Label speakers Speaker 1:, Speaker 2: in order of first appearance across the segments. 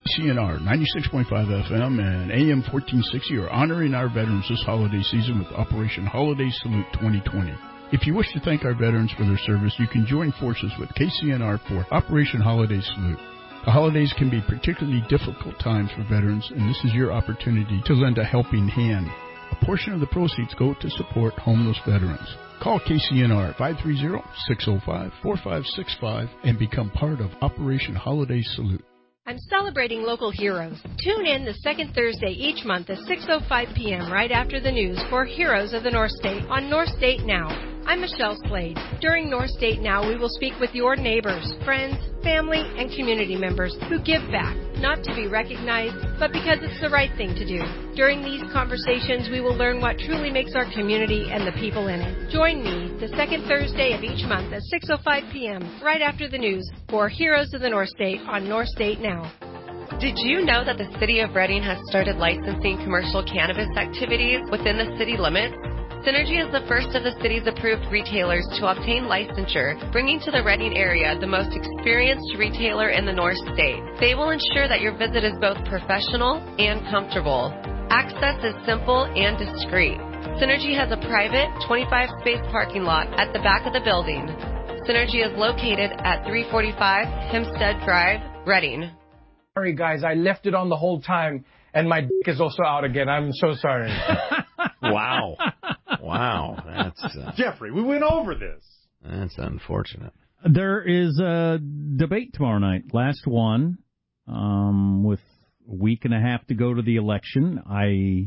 Speaker 1: KCNR 96.5 FM and AM 1460 are honoring our veterans this holiday season with Operation Holiday Salute 2020. If you wish to thank our veterans for their service, you can join forces with KCNR for Operation Holiday Salute. The holidays can be particularly difficult times for veterans, and this is your opportunity to lend a helping hand. A portion of the proceeds go to support homeless veterans. Call KCNR 530-605-4565 and become part of Operation Holiday Salute.
Speaker 2: I'm celebrating local heroes. Tune in the second Thursday each month at 6:05 p.m. right after the news for Heroes of the North State on North State Now. I'm Michelle Slade. During North State Now, we will speak with your neighbors, friends, family, and community members who give back, not to be recognized, but because it's the right thing to do. During these conversations, we will learn what truly makes our community and the people in it. Join me the second Thursday of each month at 6:05 p.m. right after the news for Heroes of the North State on North State Now.
Speaker 3: Did you know that the City of Reading has started licensing commercial cannabis activities within the city limits? Synergy is the first of the city's approved retailers to obtain licensure, bringing to the Reading area the most experienced retailer in the North State. They will ensure that your visit is both professional and comfortable. Access is simple and discreet. Synergy has a private 25-space parking lot at the back of the building. Synergy is located at 345 Hempstead Drive, Reading.
Speaker 4: Sorry, guys, I left it on the whole time, and my dick is also out again. I'm so sorry.
Speaker 5: Wow. Wow. That's
Speaker 6: Jeffrey, we went over this.
Speaker 5: That's unfortunate.
Speaker 7: There is a debate tomorrow night. Last one, with a week and a half to go to the election. I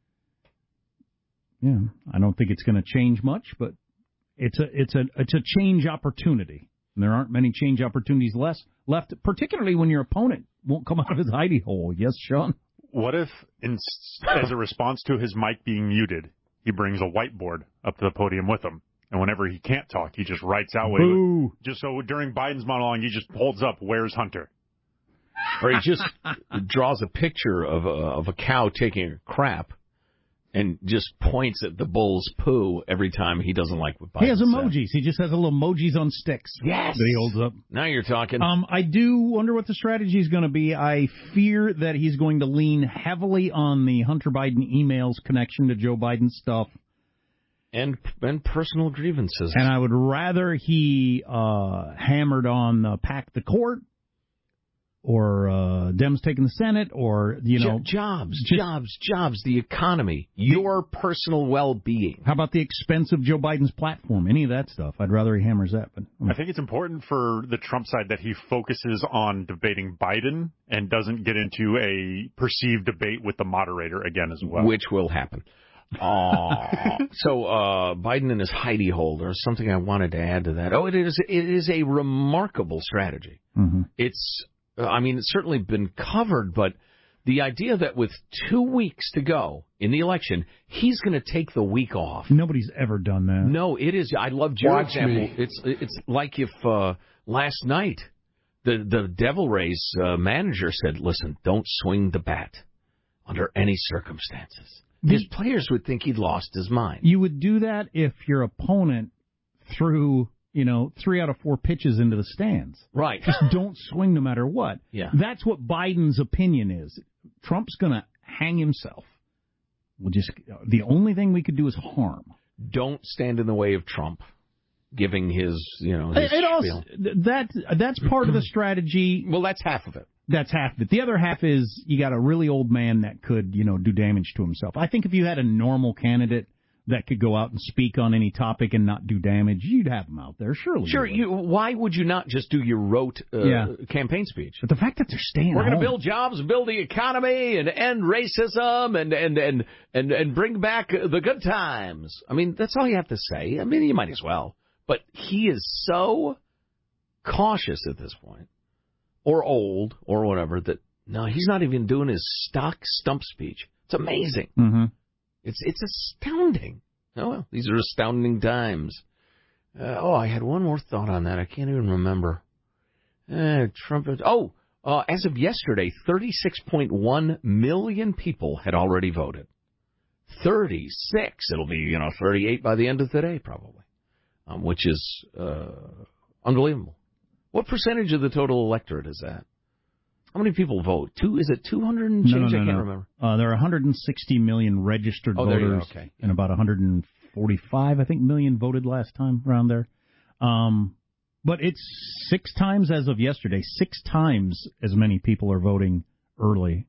Speaker 7: don't think it's going to change much, but it's a change opportunity. And there aren't many change opportunities left, particularly when your opponent won't come out of his hidey hole. Yes, Sean?
Speaker 6: What if, as a response to his mic being muted, he brings a whiteboard up to the podium with him, and whenever he can't talk, he just writes out. Just so during Biden's monologue, he just holds up, "Where's Hunter?"
Speaker 5: Or he just draws a picture of a cow taking a crap and just points at the bull's poo every time he doesn't like what Biden
Speaker 7: He has
Speaker 5: said.
Speaker 7: emojis. He just has a little emojis on sticks.
Speaker 5: Yes.
Speaker 7: That he holds up.
Speaker 5: Now you're talking.
Speaker 7: I do wonder what the strategy is going to be. I fear that he's going to lean heavily on the Hunter Biden emails connection to Joe Biden stuff.
Speaker 5: And personal grievances.
Speaker 7: And I would rather he hammered on pack the court, or Dems taking the Senate, or,
Speaker 5: jobs, the economy, your personal well-being.
Speaker 7: How about the expense of Joe Biden's platform? Any of that stuff. I'd rather he hammers that. But
Speaker 6: I think it's important for the Trump side that he focuses on debating Biden and doesn't get into a perceived debate with the moderator again as well.
Speaker 5: Which will happen. So Biden in his hidey hole. There's something I wanted to add to that. It is a remarkable strategy.
Speaker 7: Mm-hmm.
Speaker 5: It's certainly been covered, but the idea that with 2 weeks to go in the election, he's going to take the week off.
Speaker 7: Nobody's ever done that.
Speaker 5: No, it is. I loved your example. It's like if last night the Devil Rays manager said, "Listen, don't swing the bat under any circumstances." His players would think he'd lost his mind.
Speaker 7: You would do that if your opponent threw 3 out of 4 pitches into the stands.
Speaker 5: Right.
Speaker 7: Just don't swing no matter what.
Speaker 5: Yeah.
Speaker 7: That's what Biden's opinion is. Trump's going to hang himself. The only thing we could do is harm.
Speaker 5: Don't stand in the way of Trump giving his spiel.
Speaker 7: That's part of the strategy.
Speaker 5: Well, that's half of it.
Speaker 7: That's half of it. The other half is you got a really old man that could, do damage to himself. I think if you had a normal candidate that could go out and speak on any topic and not do damage, you'd have him out there, surely.
Speaker 5: Sure. Why would you not just do your rote campaign speech?
Speaker 7: But the fact that they're staying
Speaker 5: We're going to build jobs, build the economy, and end racism, and bring back the good times. That's all you have to say. You might as well. But he is so cautious at this point, or old, or whatever, that, no, he's not even doing his stock stump speech. It's amazing.
Speaker 7: Mm-hmm.
Speaker 5: It's astounding. Oh, well, these are astounding times. I had one more thought on that. I can't even remember. Trump. As of yesterday, 36.1 million people had already voted. 36. It'll be, 38 by the end of today, probably, which is unbelievable. What percentage of the total electorate is that? How many people vote? Is it 200 and change?
Speaker 7: No.
Speaker 5: I can't remember.
Speaker 7: There are 160 million registered voters, and about 145, I think, million voted last time around there. But it's 6 times as of yesterday. 6 times as many people are voting early.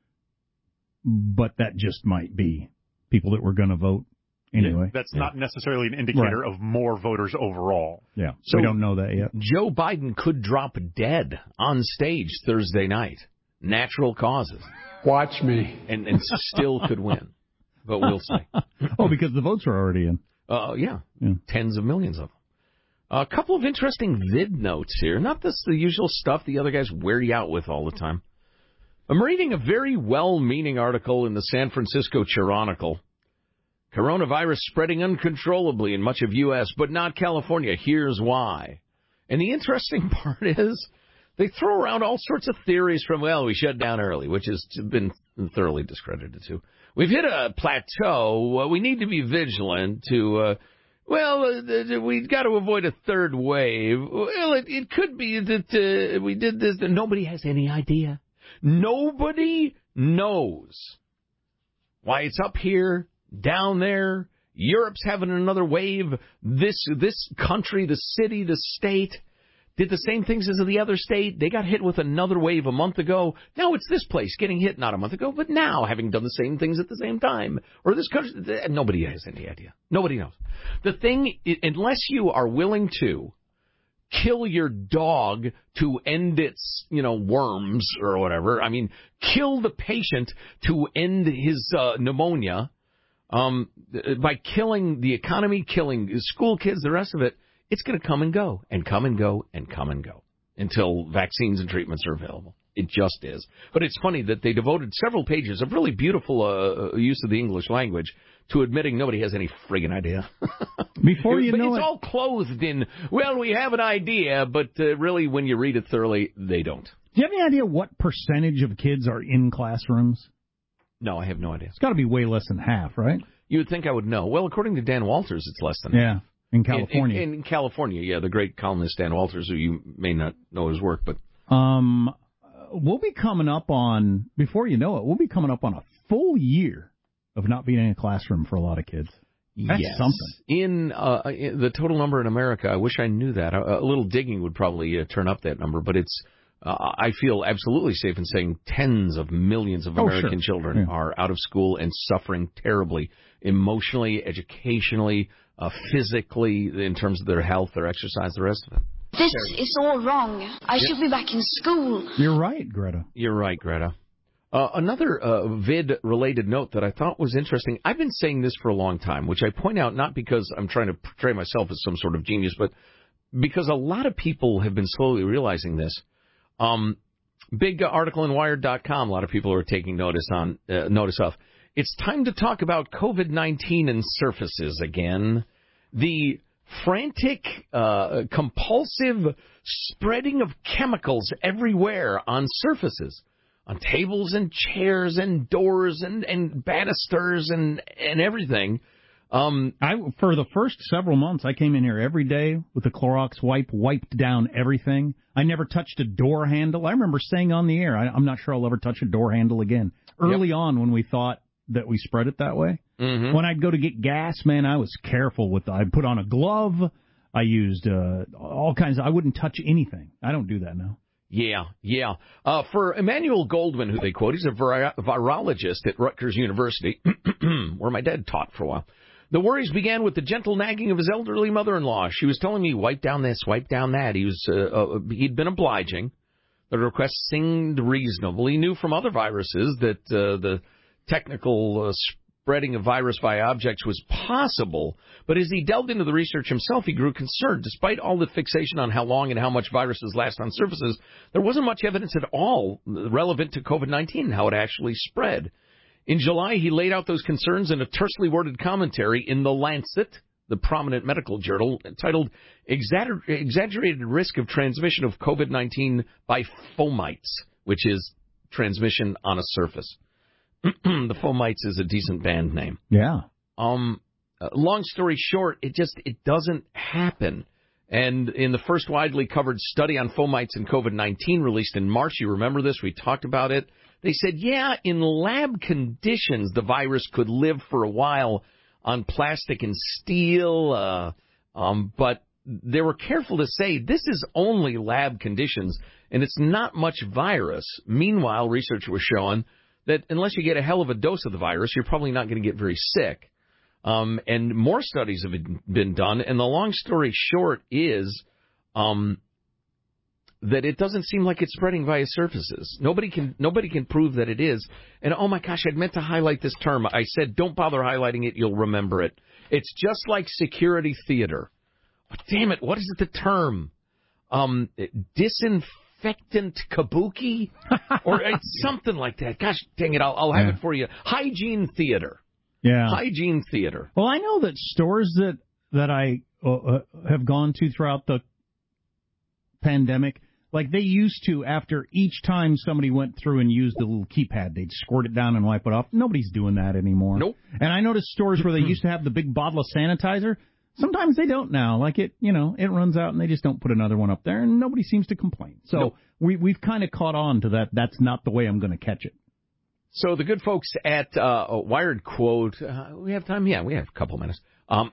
Speaker 7: But that just might be people that were going to vote anyway.
Speaker 6: That's not necessarily an indicator of more voters overall.
Speaker 7: Yeah,
Speaker 5: so
Speaker 7: we don't know that yet.
Speaker 5: Joe Biden could drop dead on stage Thursday night. Natural causes.
Speaker 8: Watch me.
Speaker 5: And still could win. But we'll see.
Speaker 7: Oh, because the votes are already in.
Speaker 5: Yeah. Tens of millions of them. A couple of interesting vid notes here. Not the usual stuff the other guys wear you out with all the time. I'm reading a very well-meaning article in the San Francisco Chronicle. Coronavirus spreading uncontrollably in much of U.S., but not California. Here's why. And the interesting part is they throw around all sorts of theories from, we shut down early, which has been thoroughly discredited too. We've hit a plateau. We need to be vigilant to, we've got to avoid a third wave. Well, it could be that we did this. Nobody has any idea. Nobody knows why it's up here, down there. Europe's having another wave. This country, the city, the state did the same things as the other state. They got hit with another wave a month ago. Now it's this place getting hit not a month ago, but now having done the same things at the same time. Or this country, nobody has any idea. Nobody knows. The thing, unless you are willing to kill your dog to end its, worms or whatever. I mean, kill the patient to end his pneumonia by killing the economy, killing school kids, the rest of it. It's going to come and go and come and go and come and go until vaccines and treatments are available. It just is. But it's funny that they devoted several pages of really beautiful use of the English language to admitting nobody has any friggin' idea.
Speaker 7: Before you know
Speaker 5: it's all clothed in, we have an idea, but really when you read it thoroughly, they don't.
Speaker 7: Do you have any idea what percentage of kids are in classrooms?
Speaker 5: No, I have no idea.
Speaker 7: It's got to be way less than half, right?
Speaker 5: You would think I would know. Well, according to Dan Walters, it's less than half.
Speaker 7: In California.
Speaker 5: In California, the great columnist Dan Walters, who you may not know his work, but...
Speaker 7: We'll be coming up on, before you know it, we'll be coming up on a full year of not being in a classroom for a lot of kids. That's something. In the total number in America, I wish I knew that. A little digging would probably turn up that number, but it's, I feel absolutely safe in saying tens of millions of American children are out of school and suffering terribly, emotionally, educationally, physically, in terms of their health, their exercise, the rest of it.
Speaker 9: This is all wrong. I should be back in school.
Speaker 7: You're right, Greta.
Speaker 5: You're right, Greta. Another vid-related note that I thought was interesting. I've been saying this for a long time, which I point out not because I'm trying to portray myself as some sort of genius, but because a lot of people have been slowly realizing this. Big article in Wired.com, a lot of people are taking notice of. It's time to talk about COVID-19 and surfaces again. The frantic, compulsive spreading of chemicals everywhere on surfaces, on tables and chairs and doors and banisters and everything.
Speaker 7: For the first several months, I came in here every day with the Clorox wipe, wiped down everything. I never touched a door handle. I remember saying on the air, I'm not sure I'll ever touch a door handle again. Early on, when we thought that we spread it that way. Mm-hmm. When I'd go to get gas, man, I was careful with I'd put on a glove. I used all kinds of, I wouldn't touch anything. I don't do that now.
Speaker 5: Yeah. For Emmanuel Goldman, who they quote, he's a virologist at Rutgers University, where my dad taught for a while. The worries began with the gentle nagging of his elderly mother-in-law. She was telling me, wipe down this, wipe down that. He'd been obliging. The request seemed reasonable. He knew from other viruses that the technical spreading of virus via objects was possible, but as he delved into the research himself, he grew concerned. Despite all the fixation on how long and how much viruses last on surfaces, there wasn't much evidence at all relevant to COVID-19 and how it actually spread. In July, he laid out those concerns in a tersely worded commentary in The Lancet, the prominent medical journal, titled Exaggerated Risk of Transmission of COVID-19 by Fomites, which is transmission on a surface. The Fomites is a decent band name.
Speaker 7: Yeah.
Speaker 5: Long story short, it doesn't happen. And in the first widely covered study on fomites and COVID-19 released in March, you remember this, we talked about it, they said, yeah, in lab conditions, the virus could live for a while on plastic and steel, but they were careful to say this is only lab conditions, and it's not much virus. Meanwhile, research was showing that unless you get a hell of a dose of the virus, you're probably not going to get very sick. And more studies have been done, and the long story short is that it doesn't seem like it's spreading via surfaces. Nobody can prove that it is. And oh my gosh, I'd meant to highlight this term. I said don't bother highlighting it, you'll remember it. It's just like security theater. Oh, damn it, what is it, the term? Disinfectant kabuki? Or something like that. Gosh dang it, I'll have it for you. Hygiene theater.
Speaker 7: Yeah.
Speaker 5: Hygiene theater.
Speaker 7: Well, I know that stores that I have gone to throughout the pandemic, like they used to, after each time somebody went through and used the little keypad, they'd squirt it down and wipe it off. Nobody's doing that anymore.
Speaker 5: Nope.
Speaker 7: And I noticed stores where they used to have the big bottle of sanitizer, sometimes they don't now. Like it runs out and they just don't put another one up there, and nobody seems to complain. So
Speaker 5: nope.
Speaker 7: we've kind of caught on to that. That's not the way I'm going to catch it.
Speaker 5: So the good folks at Wired quote, we have time? Yeah, we have a couple minutes.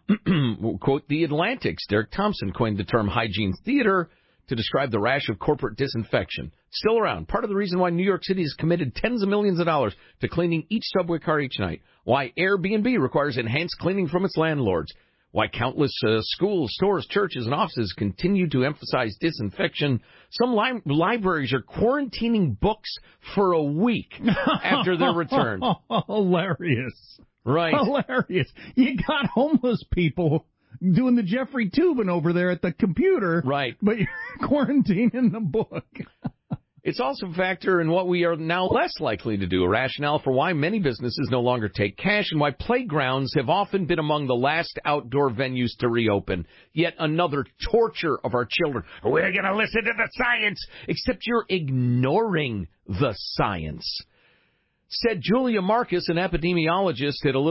Speaker 5: Quote, the Atlantic's Derek Thompson coined the term hygiene theater to describe the rash of corporate disinfection. Still around. Part of the reason why New York City has committed tens of millions of dollars to cleaning each subway car each night. Why Airbnb requires enhanced cleaning from its landlords. Why countless schools, stores, churches, and offices continue to emphasize disinfection. Some libraries are quarantining books for a week after their return.
Speaker 7: Hilarious.
Speaker 5: Right.
Speaker 7: Hilarious. You got homeless people doing the Jeffrey Tubin over there at the computer.
Speaker 5: Right.
Speaker 7: But you're quarantining the book.
Speaker 5: It's also a factor in what we are now less likely to do, a rationale for why many businesses no longer take cash and why playgrounds have often been among the last outdoor venues to reopen. Yet another torture of our children. We're going to listen to the science, except you're ignoring the science. Said Julia Marcus, an epidemiologist at a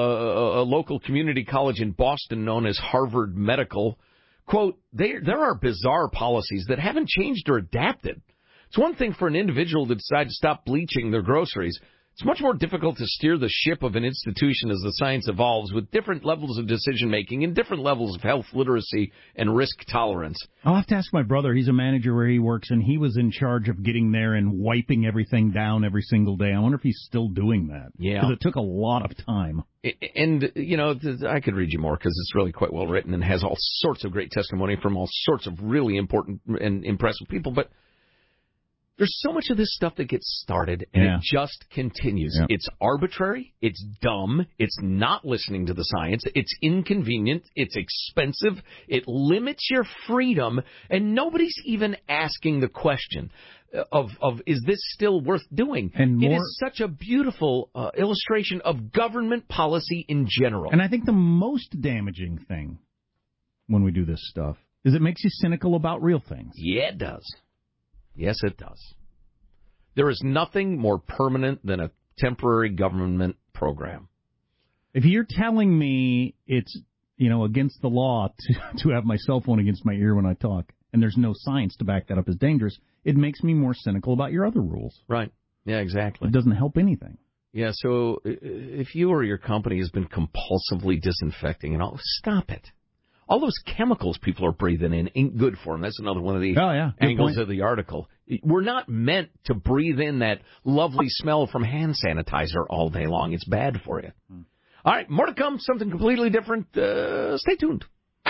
Speaker 5: local community college in Boston known as Harvard Medical. Quote, there are bizarre policies that haven't changed or adapted. It's one thing for an individual to decide to stop bleaching their groceries. It's much more difficult to steer the ship of an institution as the science evolves with different levels of decision-making and different levels of health literacy and risk tolerance.
Speaker 7: I'll have to ask my brother. He's a manager where he works, and he was in charge of getting there and wiping everything down every single day. I wonder if he's still doing that.
Speaker 5: Yeah.
Speaker 7: Because it took a lot of time.
Speaker 5: And, I could read you more because it's really quite well written and has all sorts of great testimony from all sorts of really important and impressive people, but there's so much of this stuff that gets started, and it just continues. Yeah. It's arbitrary, it's dumb, it's not listening to the science, it's inconvenient, it's expensive, it limits your freedom, and nobody's even asking the question of is this still worth doing? And it is such a beautiful illustration of government policy in general.
Speaker 7: And I think the most damaging thing when we do this stuff is it makes you cynical about real things.
Speaker 5: Yeah, it does. Yes, it does. There is nothing more permanent than a temporary government program.
Speaker 7: If you're telling me it's, against the law to have my cell phone against my ear when I talk, and there's no science to back that up as dangerous, it makes me more cynical about your other rules.
Speaker 5: Right. Yeah, exactly.
Speaker 7: It doesn't help anything.
Speaker 5: Yeah, so if you or your company has been compulsively disinfecting and all, stop it. All those chemicals people are breathing in ain't good for them. That's another one of the angles of the article. We're not meant to breathe in that lovely smell from hand sanitizer all day long. It's bad for you. All right, more to come, something completely different. Stay tuned.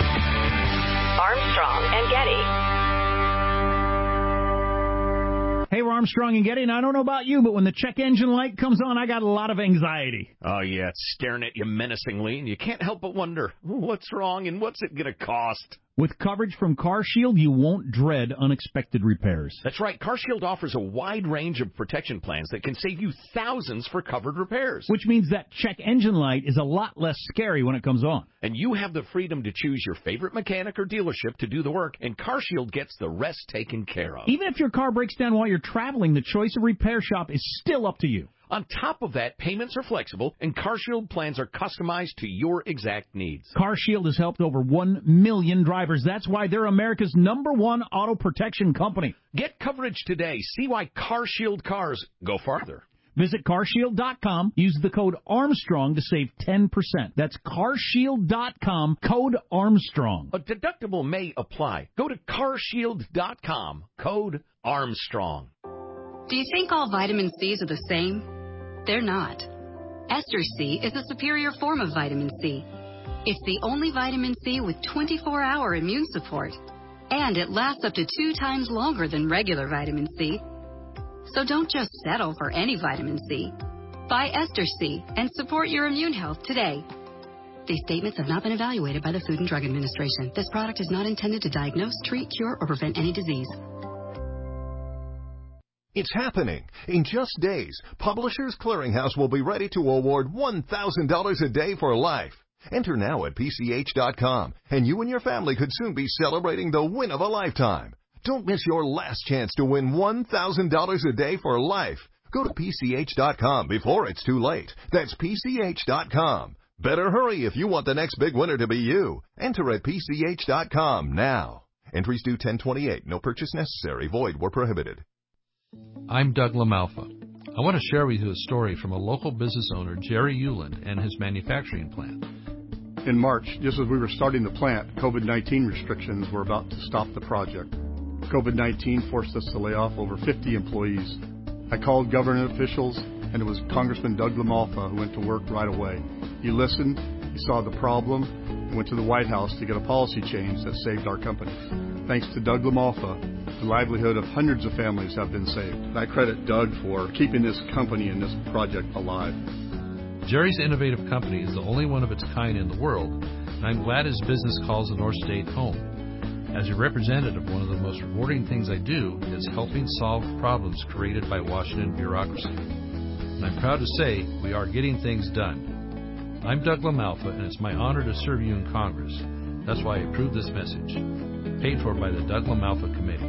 Speaker 3: Armstrong and Getty.
Speaker 7: Hey, we're Armstrong and Getty, and I don't know about you, but when the check engine light comes on, I got a lot of anxiety.
Speaker 5: Oh, yeah, it's staring at you menacingly, and you can't help but wonder, what's wrong and what's it going to cost?
Speaker 7: With coverage from CarShield, you won't dread unexpected repairs.
Speaker 5: That's right. CarShield offers a wide range of protection plans that can save you thousands for covered repairs.
Speaker 7: Which means that check engine light is a lot less scary when it comes on.
Speaker 5: And you have the freedom to choose your favorite mechanic or dealership to do the work, and CarShield gets the rest taken care of.
Speaker 7: Even if your car breaks down while you're traveling, the choice of repair shop is still up to you.
Speaker 5: On top of that, payments are flexible, and CarShield plans are customized to your exact needs.
Speaker 7: CarShield has helped over 1 million drivers. That's why they're America's #1 auto protection company.
Speaker 5: Get coverage today. See why CarShield cars go farther.
Speaker 7: Visit carshield.com. Use the code Armstrong to save 10%. That's carshield.com, code Armstrong.
Speaker 5: A deductible may apply. Go to carshield.com, code Armstrong.
Speaker 8: Do you think all vitamin C's are the same? They're not. Ester C is a superior form of vitamin C. It's the only vitamin C with 24-hour immune support, and it lasts up to 2 times longer than regular vitamin C. So don't just settle for any vitamin C. Buy Ester C and support your immune health today. These statements have not been evaluated by the Food and Drug Administration. This product is not intended to diagnose, treat, cure, or prevent any disease.
Speaker 10: It's happening. In just days, Publishers Clearinghouse will be ready to award $1,000 a day for life. Enter now at PCH.com, and you and your family could soon be celebrating the win of a lifetime. Don't miss your last chance to win $1,000 a day for life. Go to PCH.com before it's too late. That's PCH.com. Better hurry if you want the next big winner to be you. Enter at PCH.com now. Entries due 10/28. No purchase necessary. Void where prohibited.
Speaker 11: I'm Doug LaMalfa. I want to share with you a story from a local business owner, Jerry Euland, and his manufacturing plant.
Speaker 12: In March, just as we were starting the plant, COVID-19 restrictions were about to stop the project. COVID-19 forced us to lay off over 50 employees. I called government officials, and it was Congressman Doug LaMalfa who went to work right away. He listened, he saw the problem, and went to the White House to get a policy change that saved our company. Thanks to Doug LaMalfa, the livelihood of hundreds of families have been saved. And I credit Doug for keeping this company and this project alive.
Speaker 11: Jerry's innovative company is the only one of its kind in the world, and I'm glad his business calls the North State home. As a representative, one of the most rewarding things I do is helping solve problems created by Washington bureaucracy. And I'm proud to say we are getting things done. I'm Doug LaMalfa, and it's my honor to serve you in Congress. That's why I approve this message. Paid for by the Doug LaMalfa Committee.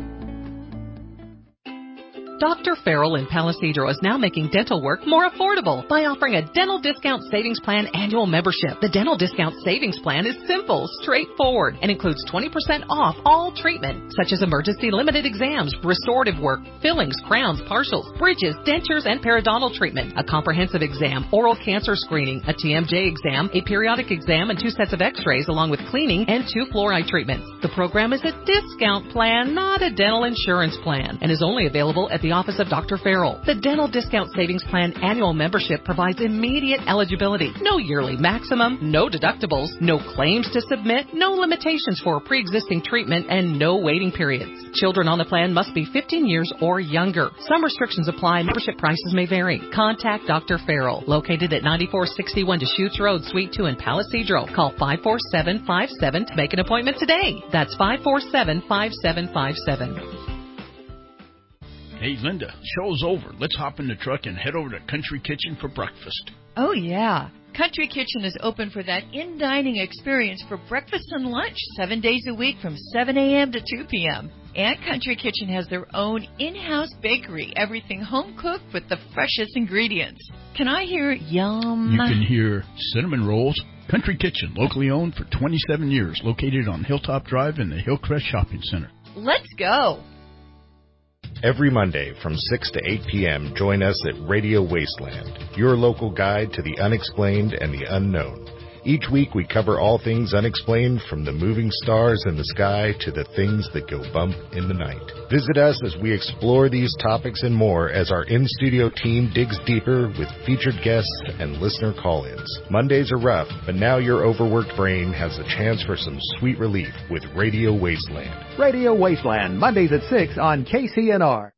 Speaker 13: Dr. Farrell in Palisadro is now making dental work more affordable by offering a Dental Discount Savings Plan annual membership. The Dental Discount Savings Plan is simple, straightforward, and includes 20% off all treatment, such as emergency limited exams, restorative work, fillings, crowns, partials, bridges, dentures, and periodontal treatment, a comprehensive exam, oral cancer screening, a TMJ exam, a periodic exam, and 2 sets of x-rays, along with cleaning and 2 fluoride treatments. The program is a discount plan, not a dental insurance plan, and is only available at the office of Dr. Farrell. The Dental Discount Savings Plan annual membership provides immediate eligibility. No yearly maximum, no deductibles, no claims to submit, no limitations for pre-existing treatment, and no waiting periods. Children on the plan must be 15 years or younger. Some restrictions apply. Membership prices may vary. Contact Dr. Farrell, located at 9461 Deschutes Road, Suite 2 in Palisadro. Call 54757 to make an appointment today. That's 547-5757.
Speaker 1: Hey, Linda, show's over. Let's hop in the truck and head over to Country Kitchen for breakfast.
Speaker 14: Oh, yeah. Country Kitchen is open for that in-dining experience for breakfast and lunch 7 days a week from 7 a.m. to 2 p.m. And Country Kitchen has their own in-house bakery, everything home-cooked with the freshest ingredients. Can I hear yum?
Speaker 1: You can hear cinnamon rolls. Country Kitchen, locally owned for 27 years, located on Hilltop Drive in the Hillcrest Shopping Center.
Speaker 14: Let's go.
Speaker 15: Every Monday from 6 to 8 p.m., join us at Radio Wasteland, your local guide to the unexplained and the unknown. Each week we cover all things unexplained, from the moving stars in the sky to the things that go bump in the night. Visit us as we explore these topics and more as our in-studio team digs deeper with featured guests and listener call-ins. Mondays are rough, but now your overworked brain has a chance for some sweet relief with Radio Wasteland.
Speaker 16: Radio Wasteland, Mondays at 6 on KCNR.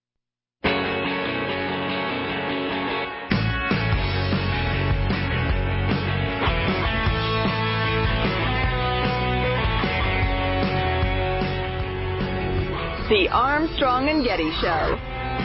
Speaker 17: The Armstrong and Getty Show.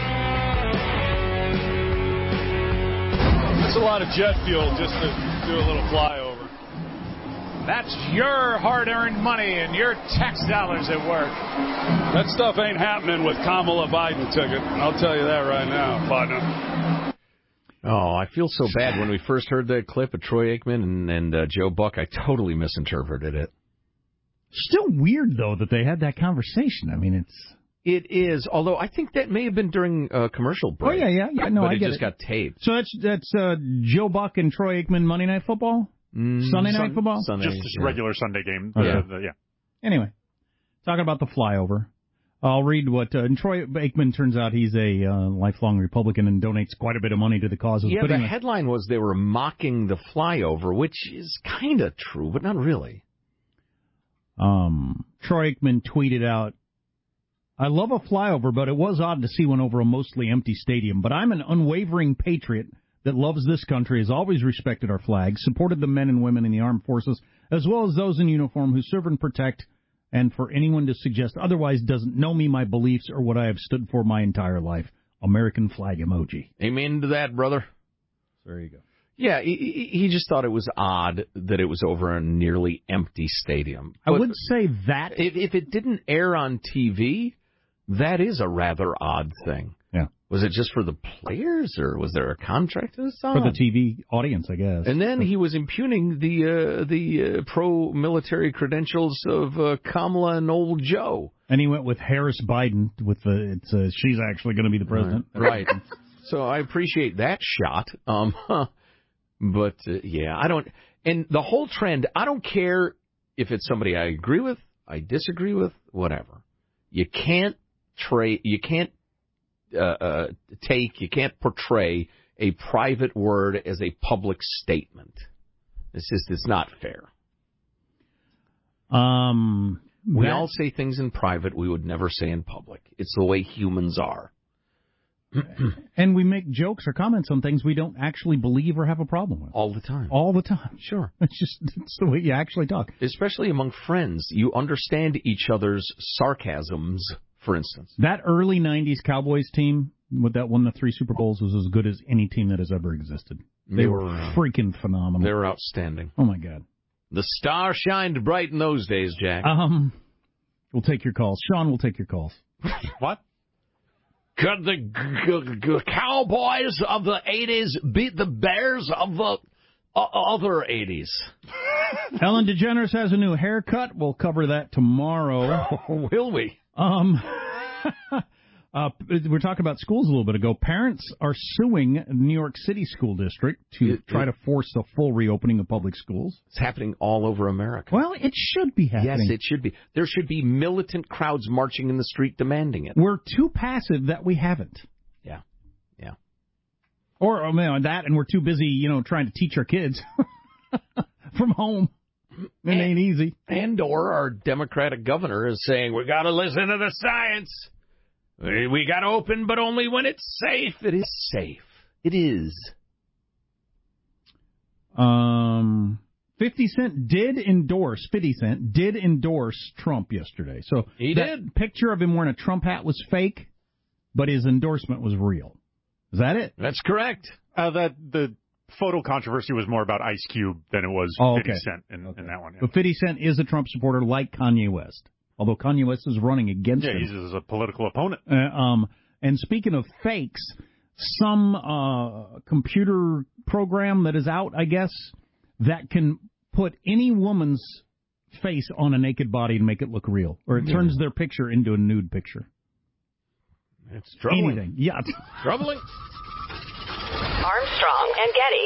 Speaker 18: That's a lot of jet fuel just to do a little flyover.
Speaker 19: That's your hard-earned money and your tax dollars at work.
Speaker 18: That stuff ain't happening with Kamala Biden ticket. I'll tell you that right now, partner.
Speaker 5: Oh, I feel so bad. When we first heard that clip of Troy Aikman and Joe Buck, I totally misinterpreted it.
Speaker 7: Still weird, though, that they had that conversation. I mean,
Speaker 5: It is, although I think that may have been during a commercial break.
Speaker 7: Oh, yeah. No,
Speaker 5: but
Speaker 7: I
Speaker 5: it
Speaker 7: get
Speaker 5: just got taped.
Speaker 7: So that's Joe Buck and Troy Aikman Monday Night Football? Sunday Night Football?
Speaker 6: Just a regular Sunday game.
Speaker 7: Okay. Anyway, talking about the flyover. I'll read what Troy Aikman, turns out he's a lifelong Republican and donates quite a bit of money to the cause of
Speaker 5: the headline was they were mocking the flyover, which is kind of true, but not really.
Speaker 7: Troy Aikman tweeted out, I love a flyover, but it was odd to see one over a mostly empty stadium. But I'm an unwavering patriot that loves this country, has always respected our flag, supported the men and women in the armed forces, as well as those in uniform who serve and protect. And for anyone to suggest otherwise doesn't know me, my beliefs, or what I have stood for my entire life. American flag emoji.
Speaker 5: Amen to that, brother.
Speaker 7: There you go.
Speaker 5: Yeah, he just thought it was odd that it was over a nearly empty stadium.
Speaker 7: I would say that.
Speaker 5: If it didn't air on TV, that is a rather odd thing.
Speaker 7: Yeah.
Speaker 5: Was it just for the players, or was there a contract to this?
Speaker 7: For the TV audience, I guess.
Speaker 5: And then he was impugning the pro-military credentials of Kamala and old Joe.
Speaker 7: And he went with Harris Biden with she's actually going to be the president.
Speaker 5: Right. So I appreciate that shot. But I don't. And the whole trend, I don't care if it's somebody I agree with, I disagree with, whatever. You can't portray a private word as a public statement. It's not fair. We all say things in private we would never say in public. It's the way humans are.
Speaker 7: And we make jokes or comments on things we don't actually believe or have a problem with.
Speaker 5: All the time.
Speaker 7: All the time.
Speaker 5: Sure.
Speaker 7: It's the way you actually talk.
Speaker 5: Especially among friends. You understand each other's sarcasms, for instance.
Speaker 7: That early 90s Cowboys team that won the 3 Super Bowls was as good as any team that has ever existed. They were freaking phenomenal.
Speaker 5: They were outstanding.
Speaker 7: Oh, my God.
Speaker 5: The star shined bright in those days, Jack.
Speaker 7: We'll take your calls. Sean will take your calls.
Speaker 6: What?
Speaker 5: Could the Cowboys of the 80s beat the Bears of the other 80s?
Speaker 7: Ellen DeGeneres has a new haircut. We'll cover that tomorrow.
Speaker 5: Will we?
Speaker 7: We were talking about schools a little bit ago. Parents are suing New York City School District to try to force the full reopening of public schools.
Speaker 5: It's happening all over America.
Speaker 7: Well, it should be happening.
Speaker 5: Yes, it should be. There should be militant crowds marching in the street demanding it.
Speaker 7: We're too passive that we haven't.
Speaker 5: Yeah.
Speaker 7: Or that, and we're too busy, trying to teach our kids from home. It ain't easy.
Speaker 5: And or our Democratic governor is saying, we got to listen to the science. We got to open, but only when it's safe. It is safe. It is.
Speaker 7: 50 Cent did endorse Trump yesterday. So
Speaker 5: he did.
Speaker 7: Picture of him wearing a Trump hat was fake, but his endorsement was real. Is that it?
Speaker 5: That's correct.
Speaker 6: The photo controversy was more about Ice Cube than it was 50 Cent in that one. Yeah.
Speaker 7: But 50 Cent is a Trump supporter like Kanye West. Although Kanye West is running against him.
Speaker 6: Yeah, he's a political opponent.
Speaker 7: And speaking of fakes, some computer program that is out, I guess, that can put any woman's face on a naked body and make it look real. Or it turns their picture into a nude picture.
Speaker 5: It's troubling.
Speaker 7: Anything. Yeah.
Speaker 5: Troubling.
Speaker 17: Armstrong and Getty.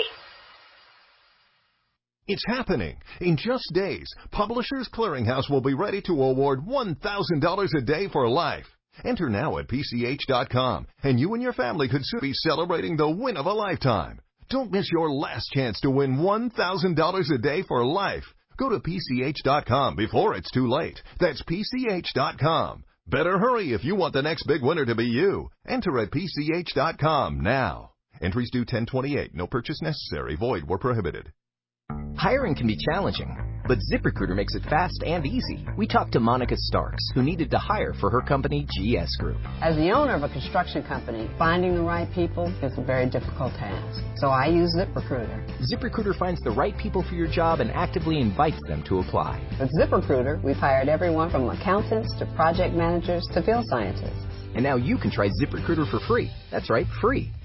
Speaker 10: It's happening. In just days, Publishers Clearinghouse will be ready to award $1,000 a day for life. Enter now at PCH.com, and you and your family could soon be celebrating the win of a lifetime. Don't miss your last chance to win $1,000 a day for life. Go to PCH.com before it's too late. That's PCH.com. Better hurry if you want the next big winner to be you. Enter at PCH.com now. Entries due 10/28. No purchase necessary. Void where prohibited.
Speaker 20: Hiring can be challenging, but ZipRecruiter makes it fast and easy. We talked to Monica Starks, who needed to hire for her company, GS Group.
Speaker 21: As the owner of a construction company, finding the right people is a very difficult task. So I use ZipRecruiter.
Speaker 20: ZipRecruiter finds the right people for your job and actively invites them to apply.
Speaker 21: With ZipRecruiter, we've hired everyone from accountants to project managers to field scientists.
Speaker 20: And now you can try ZipRecruiter for free. That's right, free.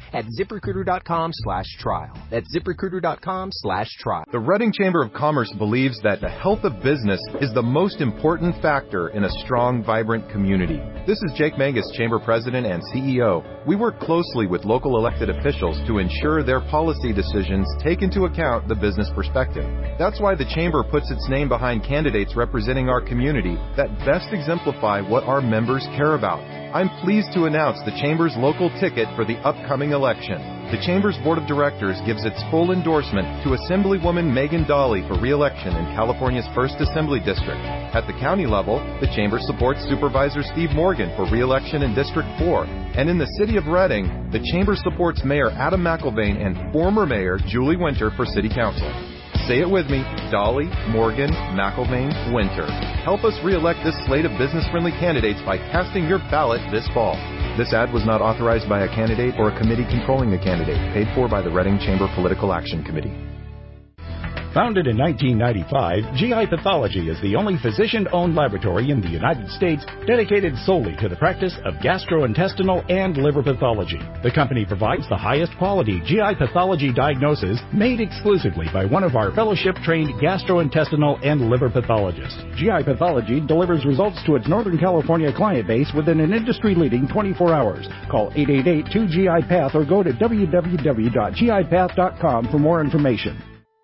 Speaker 20: at ZipRecruiter.com/trial. That's ZipRecruiter.com/trial.
Speaker 2: The Reading Chamber of Commerce believes that the health of business is the most important factor in a strong, vibrant community. This is Jake Mangus, Chamber President and CEO. We work closely with local elected officials to ensure their policy decisions take into account the business perspective. That's why the Chamber puts its name behind candidates representing our community that best exemplify what our members care about. I'm pleased to announce the Chamber's local ticket for the upcoming election. The Chamber's Board of Directors gives its full endorsement to Assemblywoman Megan Daly for re-election in California's 1st Assembly District. At the county level, the Chamber supports Supervisor Steve Morgan for re-election in District 4. And in the city of Reading, the Chamber supports Mayor Adam McIlvaine and former Mayor Julie Winter for City Council. Say it with me, Daly, Morgan, McIlvaine, Winter. Help us re-elect this slate of business-friendly candidates by casting your ballot this fall. This ad was not authorized by a candidate or a committee controlling a candidate, paid for by the Reading Chamber Political Action Committee.
Speaker 22: Founded in 1995, GI Pathology is the only physician-owned laboratory in the United States dedicated solely to the practice of gastrointestinal and liver pathology. The company provides the highest quality GI pathology diagnosis made exclusively by one of our fellowship-trained gastrointestinal and liver pathologists. GI Pathology delivers results to its Northern California client base within an industry-leading 24 hours. Call 888-2GI-PATH or go to www.gipath.com for more information.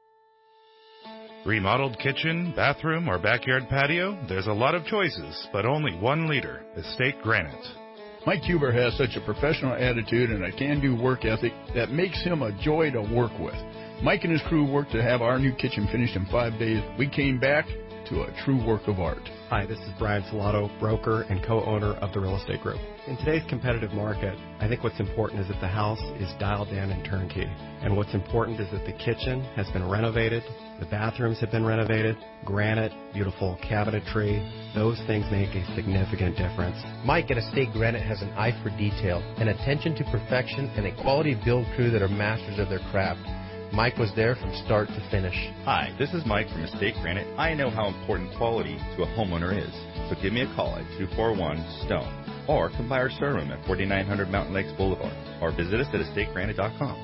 Speaker 23: Remodeled kitchen, bathroom, or backyard patio? There's a lot of choices, but only one leader, Estate Granite.
Speaker 1: Mike Huber has such a professional attitude and a can-do work ethic that makes him a joy to work with. Mike and his crew worked to have our new kitchen finished in 5 days. We came back to a true work of art.
Speaker 24: Hi, this is Brian Salato, broker and co-owner of the Real Estate Group. In today's competitive market, I think what's important is that the house is dialed in and turnkey. And what's important is that the kitchen has been renovated, the bathrooms have been renovated, granite, beautiful cabinetry. Those things make a significant difference.
Speaker 25: Mike at Estate Granite has an eye for detail, an attention to perfection, and a quality build crew that are masters of their craft. Mike was there from start to finish.
Speaker 26: Hi, this is Mike from Estate Granite. I know how important quality to a homeowner is. So give me a call at 241-STONE or come by our showroom at 4900 Mountain Lakes Boulevard or visit us at estategranite.com.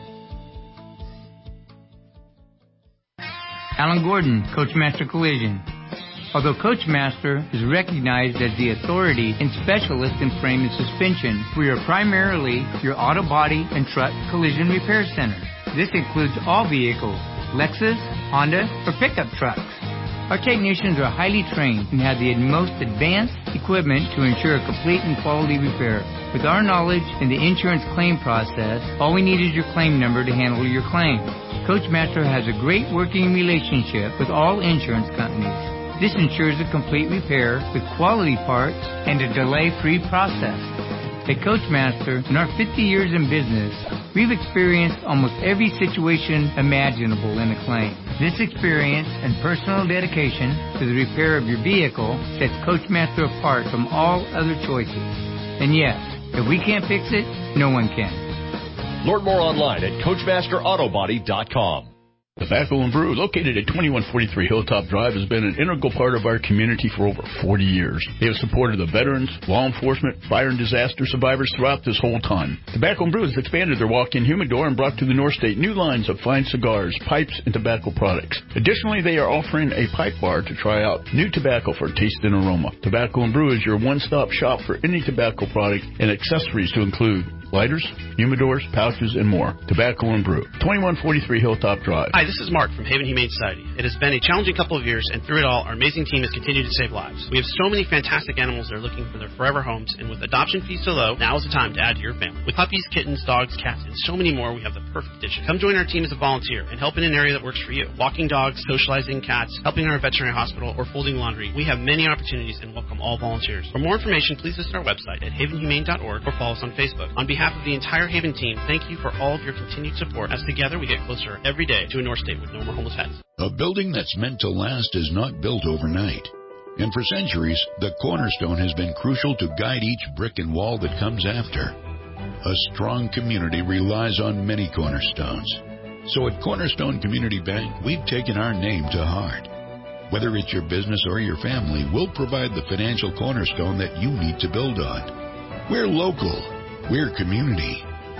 Speaker 27: Alan Gordon, Coachmaster Collision. Although Coachmaster is recognized as the authority and specialist in frame and suspension, we are primarily your auto body and truck collision repair center. This includes all vehicles, Lexus, Honda, or pickup trucks. Our technicians are highly trained and have the most advanced equipment to ensure a complete and quality repair. With our knowledge in the insurance claim process, all we need is your claim number to handle your claim. Coachmaster has a great working relationship with all insurance companies. This ensures a complete repair with quality parts and a delay-free process. At Coachmaster, in our 50 years in business, we've experienced almost every situation imaginable in a claim. This experience and personal dedication to the repair of your vehicle sets Coachmaster apart from all other choices. And yes, if we can't fix it, no one can.
Speaker 28: Learn more online at CoachmasterAutobody.com.
Speaker 1: Tobacco and Brew, located at 2143 Hilltop Drive, has been an integral part of our community for over 40 years. They have supported the veterans, law enforcement, fire and disaster survivors throughout this whole time. Tobacco and Brew has expanded their walk-in humidor and brought to the North State new lines of fine cigars, pipes, and tobacco products. Additionally, they are offering a pipe bar to try out new tobacco for taste and aroma. Tobacco and Brew is your one-stop shop for any tobacco product and accessories to include lighters, humidors, pouches, and more. Tobacco and Brew, 2143 Hilltop Drive.
Speaker 29: Hi, this is Mark from Haven Humane Society. It has been a challenging couple of years, and through it all, our amazing team has continued to save lives. We have so many fantastic animals that are looking for their forever homes, and with adoption fees so low, now is the time to add to your family. With puppies, kittens, dogs, cats, and so many more, we have the perfect addition. Come join our team as a volunteer and help in an area that works for you. Walking dogs, socializing cats, helping our veterinary hospital, or folding laundry. We have many opportunities and welcome all volunteers. For more information, please visit our website at havenhumane.org or follow us on Facebook. On behalf of the entire Haven team, thank you for all of your continued support, as together we get closer every day to a North State with no more homeless pets.
Speaker 30: A building that's meant to last is not built overnight. And for centuries, the cornerstone has been crucial to guide each brick and wall that comes after. A strong community relies on many cornerstones. So at Cornerstone Community Bank, we've taken our name to heart. Whether it's your business or your family, we'll provide the financial cornerstone that you need to build on. We're local. We're community.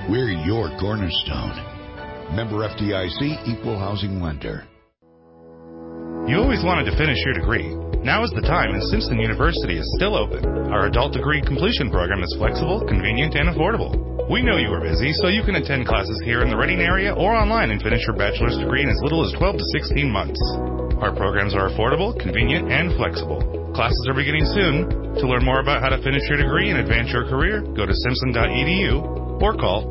Speaker 30: We're your cornerstone. Member FDIC, Equal Housing Lender.
Speaker 23: You always wanted to finish your degree. Now is the time, and Simpson University is still open. Our adult degree completion program is flexible, convenient, and affordable. We know you are busy, so you can attend classes here in the Reading area or online and finish your bachelor's degree in as little as 12 to 16 months. Our programs are affordable, convenient, and flexible. Classes are beginning soon. To learn more about how to finish your degree and advance your career, go to simpson.edu or call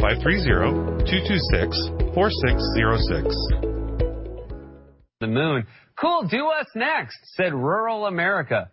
Speaker 23: 530-226-4606.
Speaker 3: The moon. Cool, do us next, said rural America.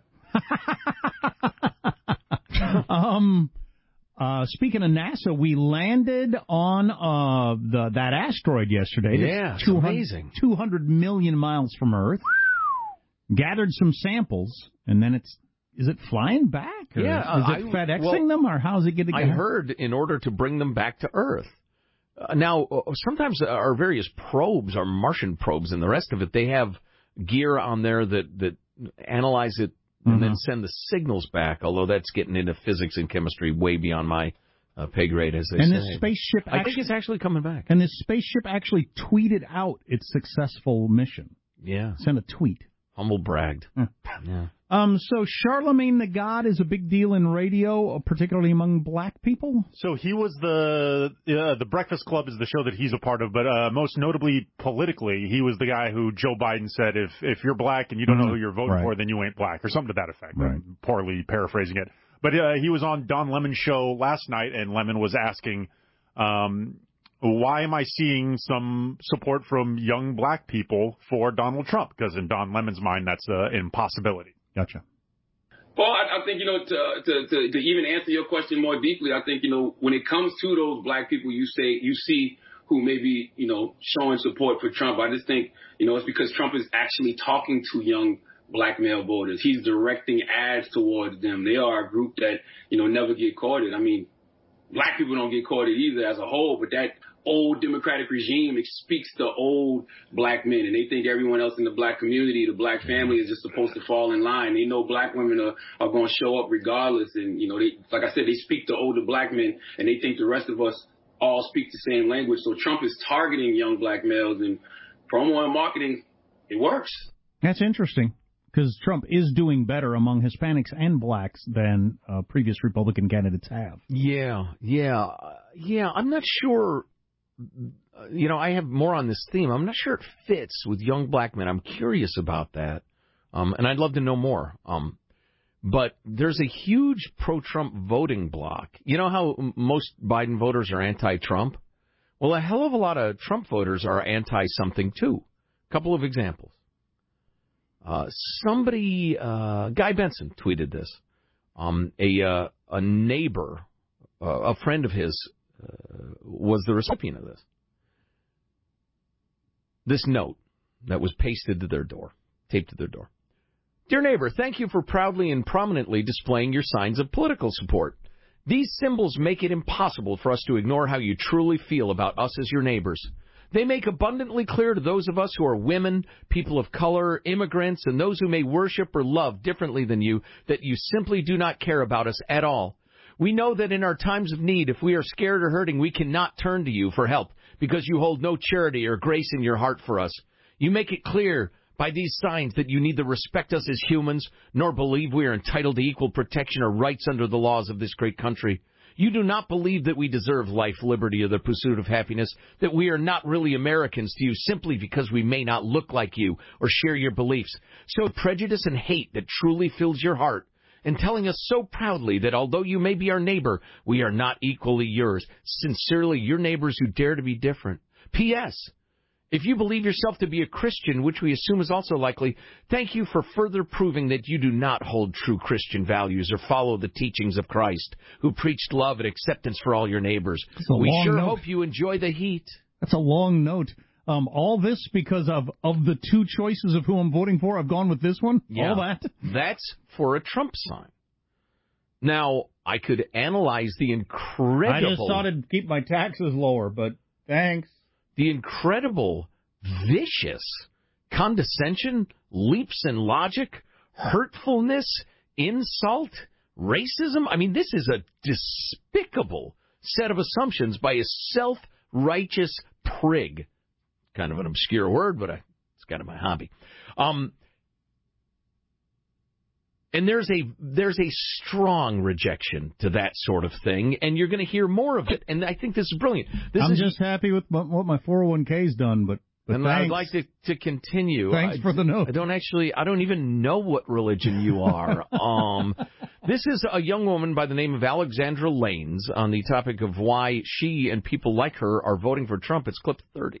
Speaker 7: Speaking of NASA, we landed on that asteroid yesterday.
Speaker 5: Yeah, it's amazing.
Speaker 7: 200 million miles from Earth. Gathered some samples, and then is it flying back? Or is it FedExing them, or how's it getting?
Speaker 5: I heard in order to bring them back to Earth. Now, sometimes our various probes, our Martian probes, and the rest of it, they have gear on there that analyze it and then send the signals back, although that's getting into physics and chemistry way beyond my pay grade, as they say.
Speaker 7: And this spaceship
Speaker 5: I think it's actually coming back.
Speaker 7: And this spaceship actually tweeted out its successful mission.
Speaker 5: Yeah.
Speaker 7: Sent a tweet.
Speaker 5: Humble bragged. Yeah.
Speaker 7: So Charlemagne the God is a big deal in radio, particularly among black people?
Speaker 6: So he was the Breakfast Club is the show that he's a part of, but most notably politically, he was the guy who Joe Biden said, if you're black and you don't know who you're voting for, then you ain't black, or something to that effect.
Speaker 7: Right.
Speaker 6: I'm poorly paraphrasing it. But he was on Don Lemon's show last night, and Lemon was asking, why am I seeing some support from young black people for Donald Trump? Because in Don Lemon's mind, that's an impossibility.
Speaker 7: Gotcha.
Speaker 4: Well, I think, to even answer your question more deeply, I think, when it comes to those black people you see who may be, showing support for Trump, I just think, it's because Trump is actually talking to young black male voters. He's directing ads towards them. They are a group that, never get courted. I mean, black people don't get courted either as a whole, but that old Democratic regime speaks to old black men, and they think everyone else in the black community, the black family, is just supposed to fall in line. They know black women are going to show up regardless, and they, like I said, they speak to older black men, and they think the rest of us all speak the same language. So Trump is targeting young black males, and promo and marketing, it works.
Speaker 7: That's interesting, because Trump is doing better among Hispanics and blacks than previous Republican candidates have.
Speaker 5: Yeah. I'm not sure. I have more on this theme. I'm not sure it fits with young black men. I'm curious about that, and I'd love to know more. But there's a huge pro-Trump voting bloc. You know how most Biden voters are anti-Trump? Well, a hell of a lot of Trump voters are anti-something, too. A couple of examples. Guy Benson tweeted this. A neighbor, a friend of his, was the recipient of this. This note that was pasted to their door, taped to their door. Dear neighbor, thank you for proudly and prominently displaying your signs of political support. These symbols make it impossible for us to ignore how you truly feel about us as your neighbors. They make abundantly clear to those of us who are women, people of color, immigrants, and those who may worship or love differently than you that you simply do not care about us at all. We know that in our times of need, if we are scared or hurting, we cannot turn to you for help because you hold no charity or grace in your heart for us. You make it clear by these signs that you neither respect us as humans nor believe we are entitled to equal protection or rights under the laws of this great country. You do not believe that we deserve life, liberty, or the pursuit of happiness, that we are not really Americans to you simply because we may not look like you or share your beliefs. So prejudice and hate that truly fills your heart, and telling us so proudly that although you may be our neighbor, we are not equally yours. Sincerely, your neighbors who dare to be different. P.S. If you believe yourself to be a Christian, which we assume is also likely, thank you for further proving that you do not hold true Christian values or follow the teachings of Christ, who preached love and acceptance for all your neighbors. We sure hope you enjoy the heat.
Speaker 7: That's a long note. All this because of the two choices of who I'm voting for, I've gone with this one?
Speaker 5: Yeah,
Speaker 7: all that?
Speaker 5: That's for a Trump sign. Now, I could analyze the incredible...
Speaker 7: I just thought it'd keep my taxes lower, but thanks.
Speaker 5: The incredible, vicious condescension, leaps in logic, hurtfulness, insult, racism. I mean, this is a despicable set of assumptions by a self-righteous prig. Kind of an obscure word, but it's kind of my hobby. And there's a strong rejection to that sort of thing, and you're going to hear more of it. And I think this is brilliant.
Speaker 7: I'm just happy with what my 401k's done, but
Speaker 5: and
Speaker 7: thanks.
Speaker 5: I'd like to continue.
Speaker 7: Thanks for the note.
Speaker 5: I don't even know what religion you are. This is a young woman by the name of Alexandra Lanes on the topic of why she and people like her are voting for Trump. It's clip 30.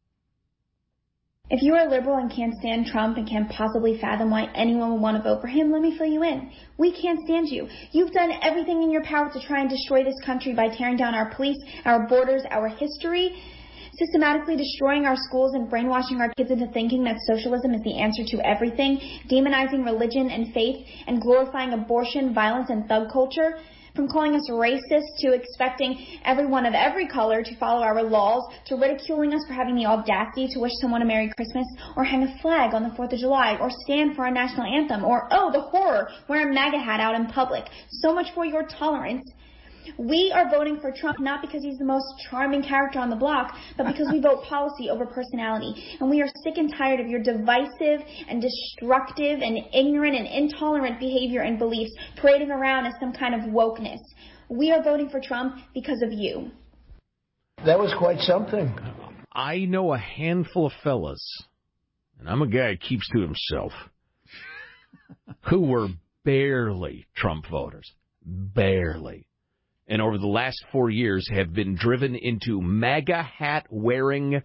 Speaker 8: If you are liberal and can't stand Trump and can't possibly fathom why anyone would want to vote for him, let me fill you in. We can't stand you. You've done everything in your power to try and destroy this country by tearing down our police, our borders, our history, systematically destroying our schools and brainwashing our kids into thinking that socialism is the answer to everything, demonizing religion and faith, and glorifying abortion, violence, and thug culture. From calling us racist to expecting everyone of every color to follow our laws, to ridiculing us for having the audacity to wish someone a Merry Christmas, or hang a flag on the 4th of July, or stand for our national anthem, or, oh, the horror, wear a MAGA hat out in public. So much for your tolerance. We are voting for Trump not because he's the most charming character on the block, but because we vote policy over personality. And we are sick and tired of your divisive and destructive and ignorant and intolerant behavior and beliefs parading around as some kind of wokeness. We are voting for Trump because of you.
Speaker 9: That was quite something.
Speaker 5: I know a handful of fellas, and I'm a guy who keeps to himself, who were barely Trump voters. Barely. And over the last 4 years have been driven into MAGA hat-wearing,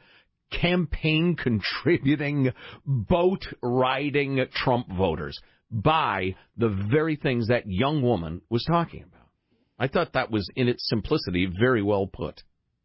Speaker 5: campaign-contributing, boat-riding Trump voters by the very things that young woman was talking about. I thought that was, in its simplicity, very well put.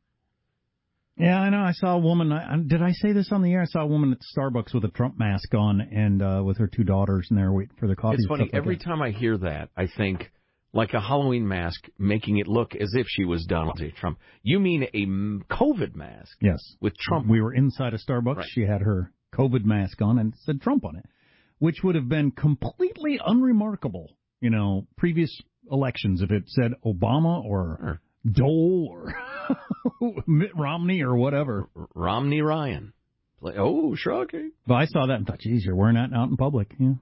Speaker 7: Yeah, I know. I saw a woman. Did I say this on the air? I saw a woman at Starbucks with a Trump mask on and with her 2 daughters, and they're waiting for their coffee.
Speaker 5: It's funny. Every time I hear that, I think, like a Halloween mask, making it look as if she was Donald J. Trump. You mean a COVID mask?
Speaker 7: Yes.
Speaker 5: With Trump.
Speaker 7: We were inside a Starbucks. Right. She had her COVID mask on and said Trump on it, which would have been completely unremarkable, previous elections if it said Obama or Dole or Mitt Romney or whatever.
Speaker 5: Romney Ryan. Oh, shocking.
Speaker 7: But I saw that and thought, geez, you're wearing that out in public. Yeah.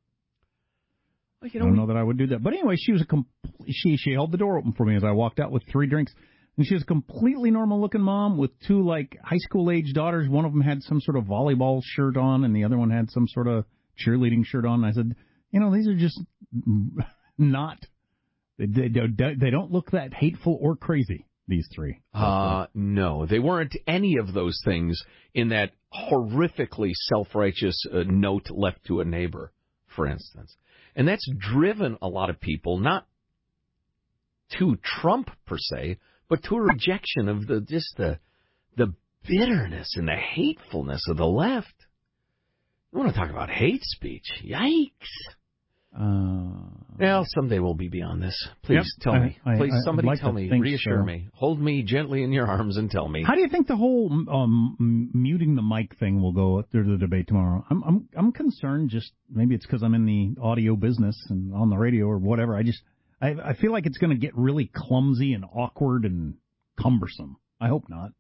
Speaker 7: I don't know that I would do that. But anyway, she was she held the door open for me as I walked out with 3 drinks. And she was a completely normal-looking mom with 2, high school-age daughters. One of them had some sort of volleyball shirt on, and the other one had some sort of cheerleading shirt on. And I said, these are just not – they don't look that hateful or crazy, these 3.
Speaker 5: No, they weren't any of those things in that horrifically self-righteous note left to a neighbor, for instance. And that's driven a lot of people, not to Trump per se, but to a rejection of the bitterness and the hatefulness of the left. You want to talk about hate speech? Yikes. Well, someday we'll be beyond this. Please tell me. Please, somebody tell me. Reassure me. Hold me gently in your arms and tell me.
Speaker 7: How do you think the whole muting the mic thing will go through the debate tomorrow? I'm concerned. Just maybe it's because I'm in the audio business and on the radio or whatever. I feel like it's going to get really clumsy and awkward and cumbersome. I hope not.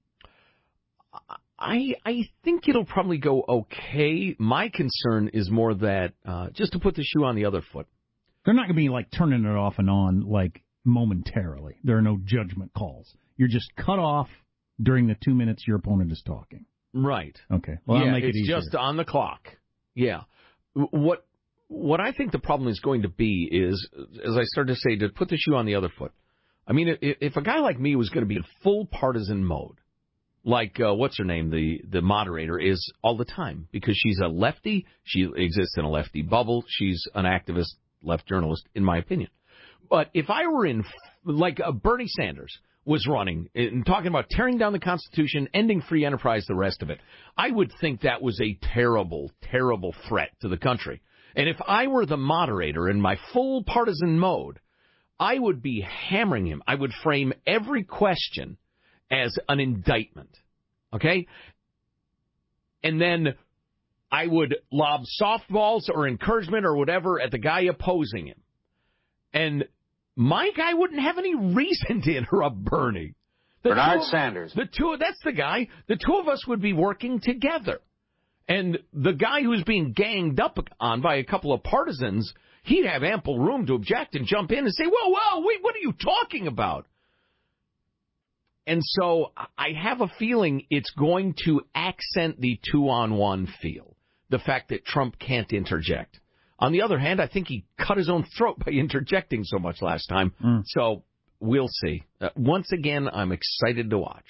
Speaker 5: I think it'll probably go okay. My concern is more that, just to put the shoe on the other foot.
Speaker 7: They're not going to be turning it off and on momentarily. There are no judgment calls. You're just cut off during the 2 minutes your opponent is talking.
Speaker 5: Right.
Speaker 7: Okay. Well,
Speaker 5: yeah,
Speaker 7: I'll make it easier.
Speaker 5: It's just on the clock. Yeah. What I think the problem is going to be is, as I started to say, to put the shoe on the other foot. I mean, if a guy like me was going to be in full partisan mode, what's her name, the moderator is all the time, because she's a lefty. She exists in a lefty bubble. She's an activist, left journalist, in my opinion. But if I were in, Bernie Sanders was running and talking about tearing down the Constitution, ending free enterprise, the rest of it, I would think that was a terrible, terrible threat to the country. And if I were the moderator in my full partisan mode, I would be hammering him. I would frame every question as an indictment, okay? And then I would lob softballs or encouragement or whatever at the guy opposing him. And Mike, I wouldn't have any reason to interrupt Bernie.
Speaker 10: Bernard Sanders.
Speaker 5: That's the guy. The two of us would be working together. And the guy who's being ganged up on by a couple of partisans, he'd have ample room to object and jump in and say, whoa, wait, what are you talking about? And so I have a feeling it's going to accent the two-on-one feel, the fact that Trump can't interject. On the other hand, I think he cut his own throat by interjecting so much last time. So we'll see. Once again, I'm excited to watch.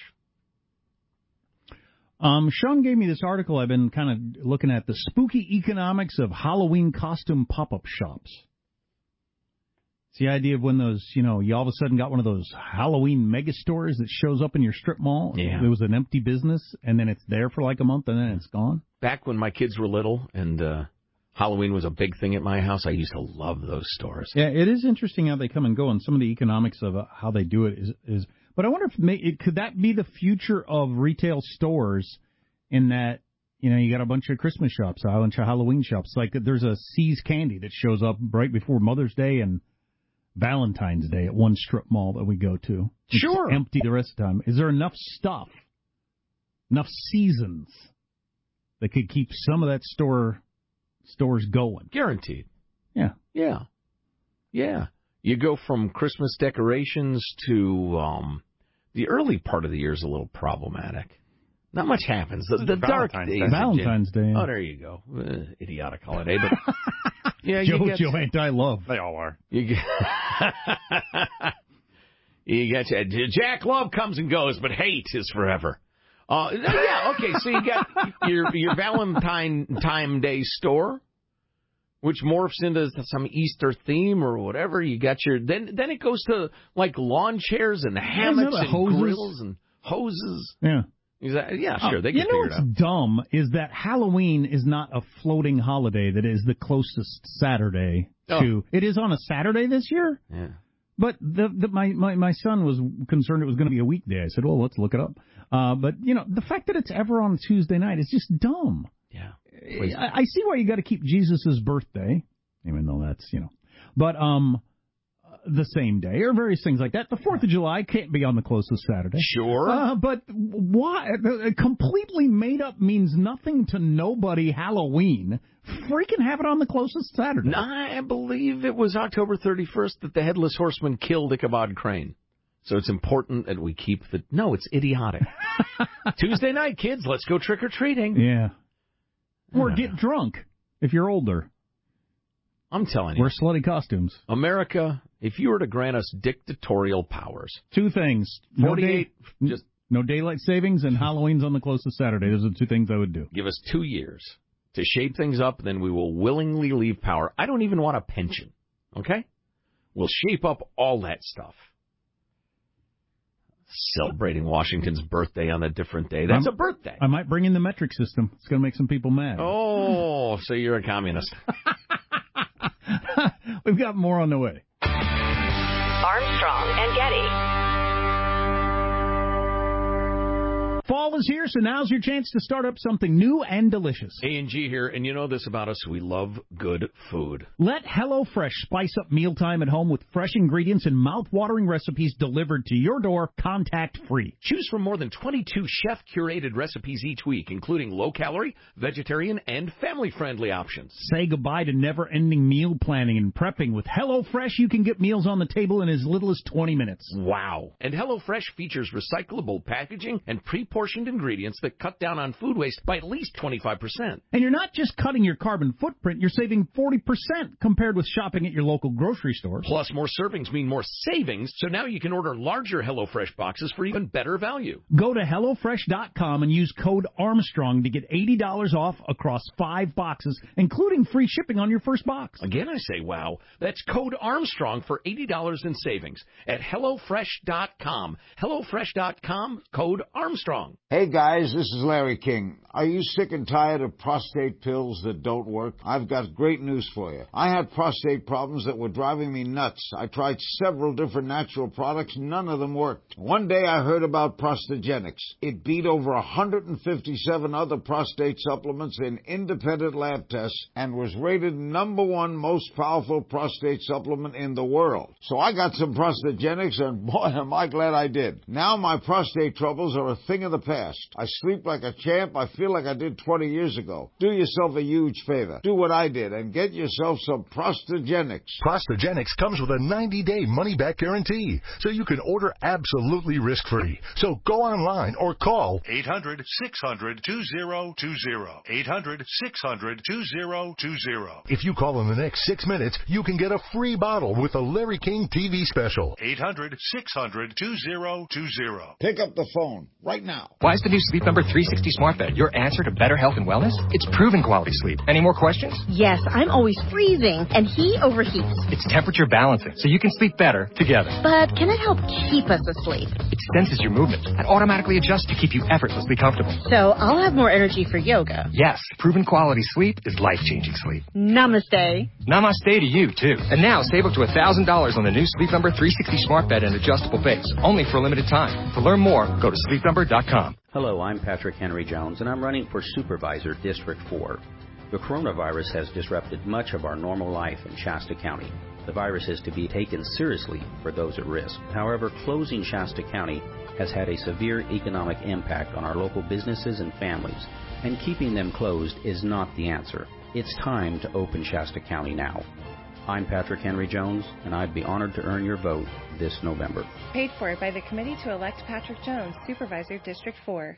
Speaker 7: Sean gave me this article I've been kind of looking at, the spooky economics of Halloween costume pop-up shops. It's the idea of when those, you all of a sudden got one of those Halloween mega stores that shows up in your strip mall.
Speaker 5: Yeah.
Speaker 7: It was an empty business, and then it's there for like a month, and then it's gone.
Speaker 5: Back when my kids were little and Halloween was a big thing at my house, I used to love those stores.
Speaker 7: Yeah, it is interesting how they come and go, and some of the economics of how they do it is. But I wonder if could that be the future of retail stores, in that you got a bunch of Christmas shops, a bunch of Halloween shops. Like there's a See's Candy that shows up right before Mother's Day and Valentine's Day at one strip mall that we go to.
Speaker 5: Sure.
Speaker 7: It's empty the rest of the time. Is there enough stuff, enough seasons that could keep some of that stores going?
Speaker 5: Guaranteed.
Speaker 7: Yeah.
Speaker 5: You go from Christmas decorations to the early part of the year is a little problematic. Not much happens. The dark days.
Speaker 7: Valentine's Day.
Speaker 5: Oh, there you go. Idiotic holiday, but yeah,
Speaker 7: Joe anti-love.
Speaker 6: They all are.
Speaker 5: You get Jack Love comes and goes, but hate is forever. Yeah, okay. So you got your Valentine Day store, which morphs into some Easter theme or whatever. You got your then it goes to like lawn chairs and hammocks and grills and hoses.
Speaker 7: Yeah.
Speaker 5: Yeah, sure. They can figure it out.
Speaker 7: What's dumb is that Halloween is not a floating holiday that is the closest Saturday to. It is on a Saturday this year.
Speaker 5: Yeah.
Speaker 7: But my son was concerned it was going to be a weekday. I said, well, let's look it up. But the fact that it's ever on Tuesday night is just dumb.
Speaker 5: Yeah.
Speaker 7: I see why you got to keep Jesus' birthday, even though that's but the same day or various things like that. The 4th of July can't be on the closest Saturday.
Speaker 5: Sure.
Speaker 7: But why? Completely made up means nothing to nobody. Halloween. Freaking have it on the closest Saturday.
Speaker 5: I believe it was October 31st that the Headless Horseman killed Ichabod Crane. So it's important that we keep No, it's idiotic. Tuesday night, kids, let's go trick-or-treating.
Speaker 7: Yeah. Or get drunk if you're older.
Speaker 5: I'm telling you.
Speaker 7: Wear slutty costumes.
Speaker 5: America, if you were to grant us dictatorial powers.
Speaker 7: 2 things.
Speaker 5: 48,
Speaker 7: no daylight savings, and Halloween's on the closest Saturday. Those are the 2 things I would do.
Speaker 5: Give us 2 years to shape things up, then we will willingly leave power. I don't even want a pension, okay? We'll shape up all that stuff. Celebrating Washington's birthday on a different day. That's a birthday.
Speaker 7: I might bring in the metric system. It's going to make some people mad.
Speaker 5: Oh, so you're a communist.
Speaker 7: We've got more on the way.
Speaker 11: Armstrong and Getty.
Speaker 7: Fall is here, so now's your chance to start up something new and delicious.
Speaker 5: A&G here, and you know this about us. We love good food.
Speaker 7: Let HelloFresh spice up mealtime at home with fresh ingredients and mouth-watering recipes delivered to your door contact-free.
Speaker 5: Choose from more than 22 chef-curated recipes each week, including low-calorie, vegetarian, and family-friendly options.
Speaker 7: Say goodbye to never-ending meal planning and prepping. With HelloFresh, you can get meals on the table in as little as 20 minutes.
Speaker 5: Wow. And HelloFresh features recyclable packaging and pre-portioned ingredients that cut down on food waste by at least 25%.
Speaker 7: And you're not just cutting your carbon footprint, you're saving 40% compared with shopping at your local grocery store.
Speaker 5: Plus, more servings mean more savings, so now you can order larger HelloFresh boxes for even better value.
Speaker 7: Go to HelloFresh.com and use code Armstrong to get $80 off across 5 boxes, including free shipping on your first box.
Speaker 5: Again, I say wow. That's code Armstrong for $80 in savings at HelloFresh.com. HelloFresh.com, code Armstrong.
Speaker 12: Hey guys, this is Larry King.
Speaker 10: Are you sick and tired of prostate pills that don't work? I've got great news for you. I had prostate problems that were driving me nuts. I tried several different natural products. None of them worked. One day I heard about Prostagenics. It beat over 157 other prostate supplements in independent lab tests and was rated #1 most powerful prostate supplement in the world. So I got some Prostagenics, and boy, am I glad I did. Now my prostate troubles are a thing of the past. I sleep like a champ. I feel like I did 20 years ago. Do yourself a huge favor. Do what I did and get yourself some Prostagenics.
Speaker 11: Prostagenics comes with a 90-day money-back guarantee, so you can order absolutely risk-free. So go online or call 800-600-2020. 800-600-2020. If you call in the next 6 minutes, you can get a free bottle with a Larry King TV special. 800-600-2020.
Speaker 10: Pick up the phone right now.
Speaker 12: Why is the new Sleep Number 360 smart bed your answer to better health and wellness? It's proven quality sleep. Any more questions?
Speaker 13: Yes, I'm always freezing, and he overheats.
Speaker 12: It's temperature balancing, so you can sleep better together.
Speaker 13: But can it help keep us asleep?
Speaker 12: It senses your movement and automatically adjusts to keep you effortlessly comfortable.
Speaker 13: So I'll have more energy for yoga.
Speaker 12: Yes, proven quality sleep is life-changing sleep.
Speaker 13: Namaste.
Speaker 12: Namaste to you, too. And now, save up to $1,000 on the new Sleep Number 360 smart bed and adjustable base, only for a limited time. To learn more, go to sleepnumber.com.
Speaker 14: Hello, I'm Patrick Henry Jones, and I'm running for Supervisor District 4. The coronavirus has disrupted much of our normal life in Shasta County. The virus is to be taken seriously for those at risk. However, closing Shasta County has had a severe economic impact on our local businesses and families, and keeping them closed is not the answer. It's time to open Shasta County now. I'm Patrick Henry Jones, and I'd be honored to earn your vote this November.
Speaker 15: Paid for by the Committee to Elect Patrick Jones, Supervisor District 4.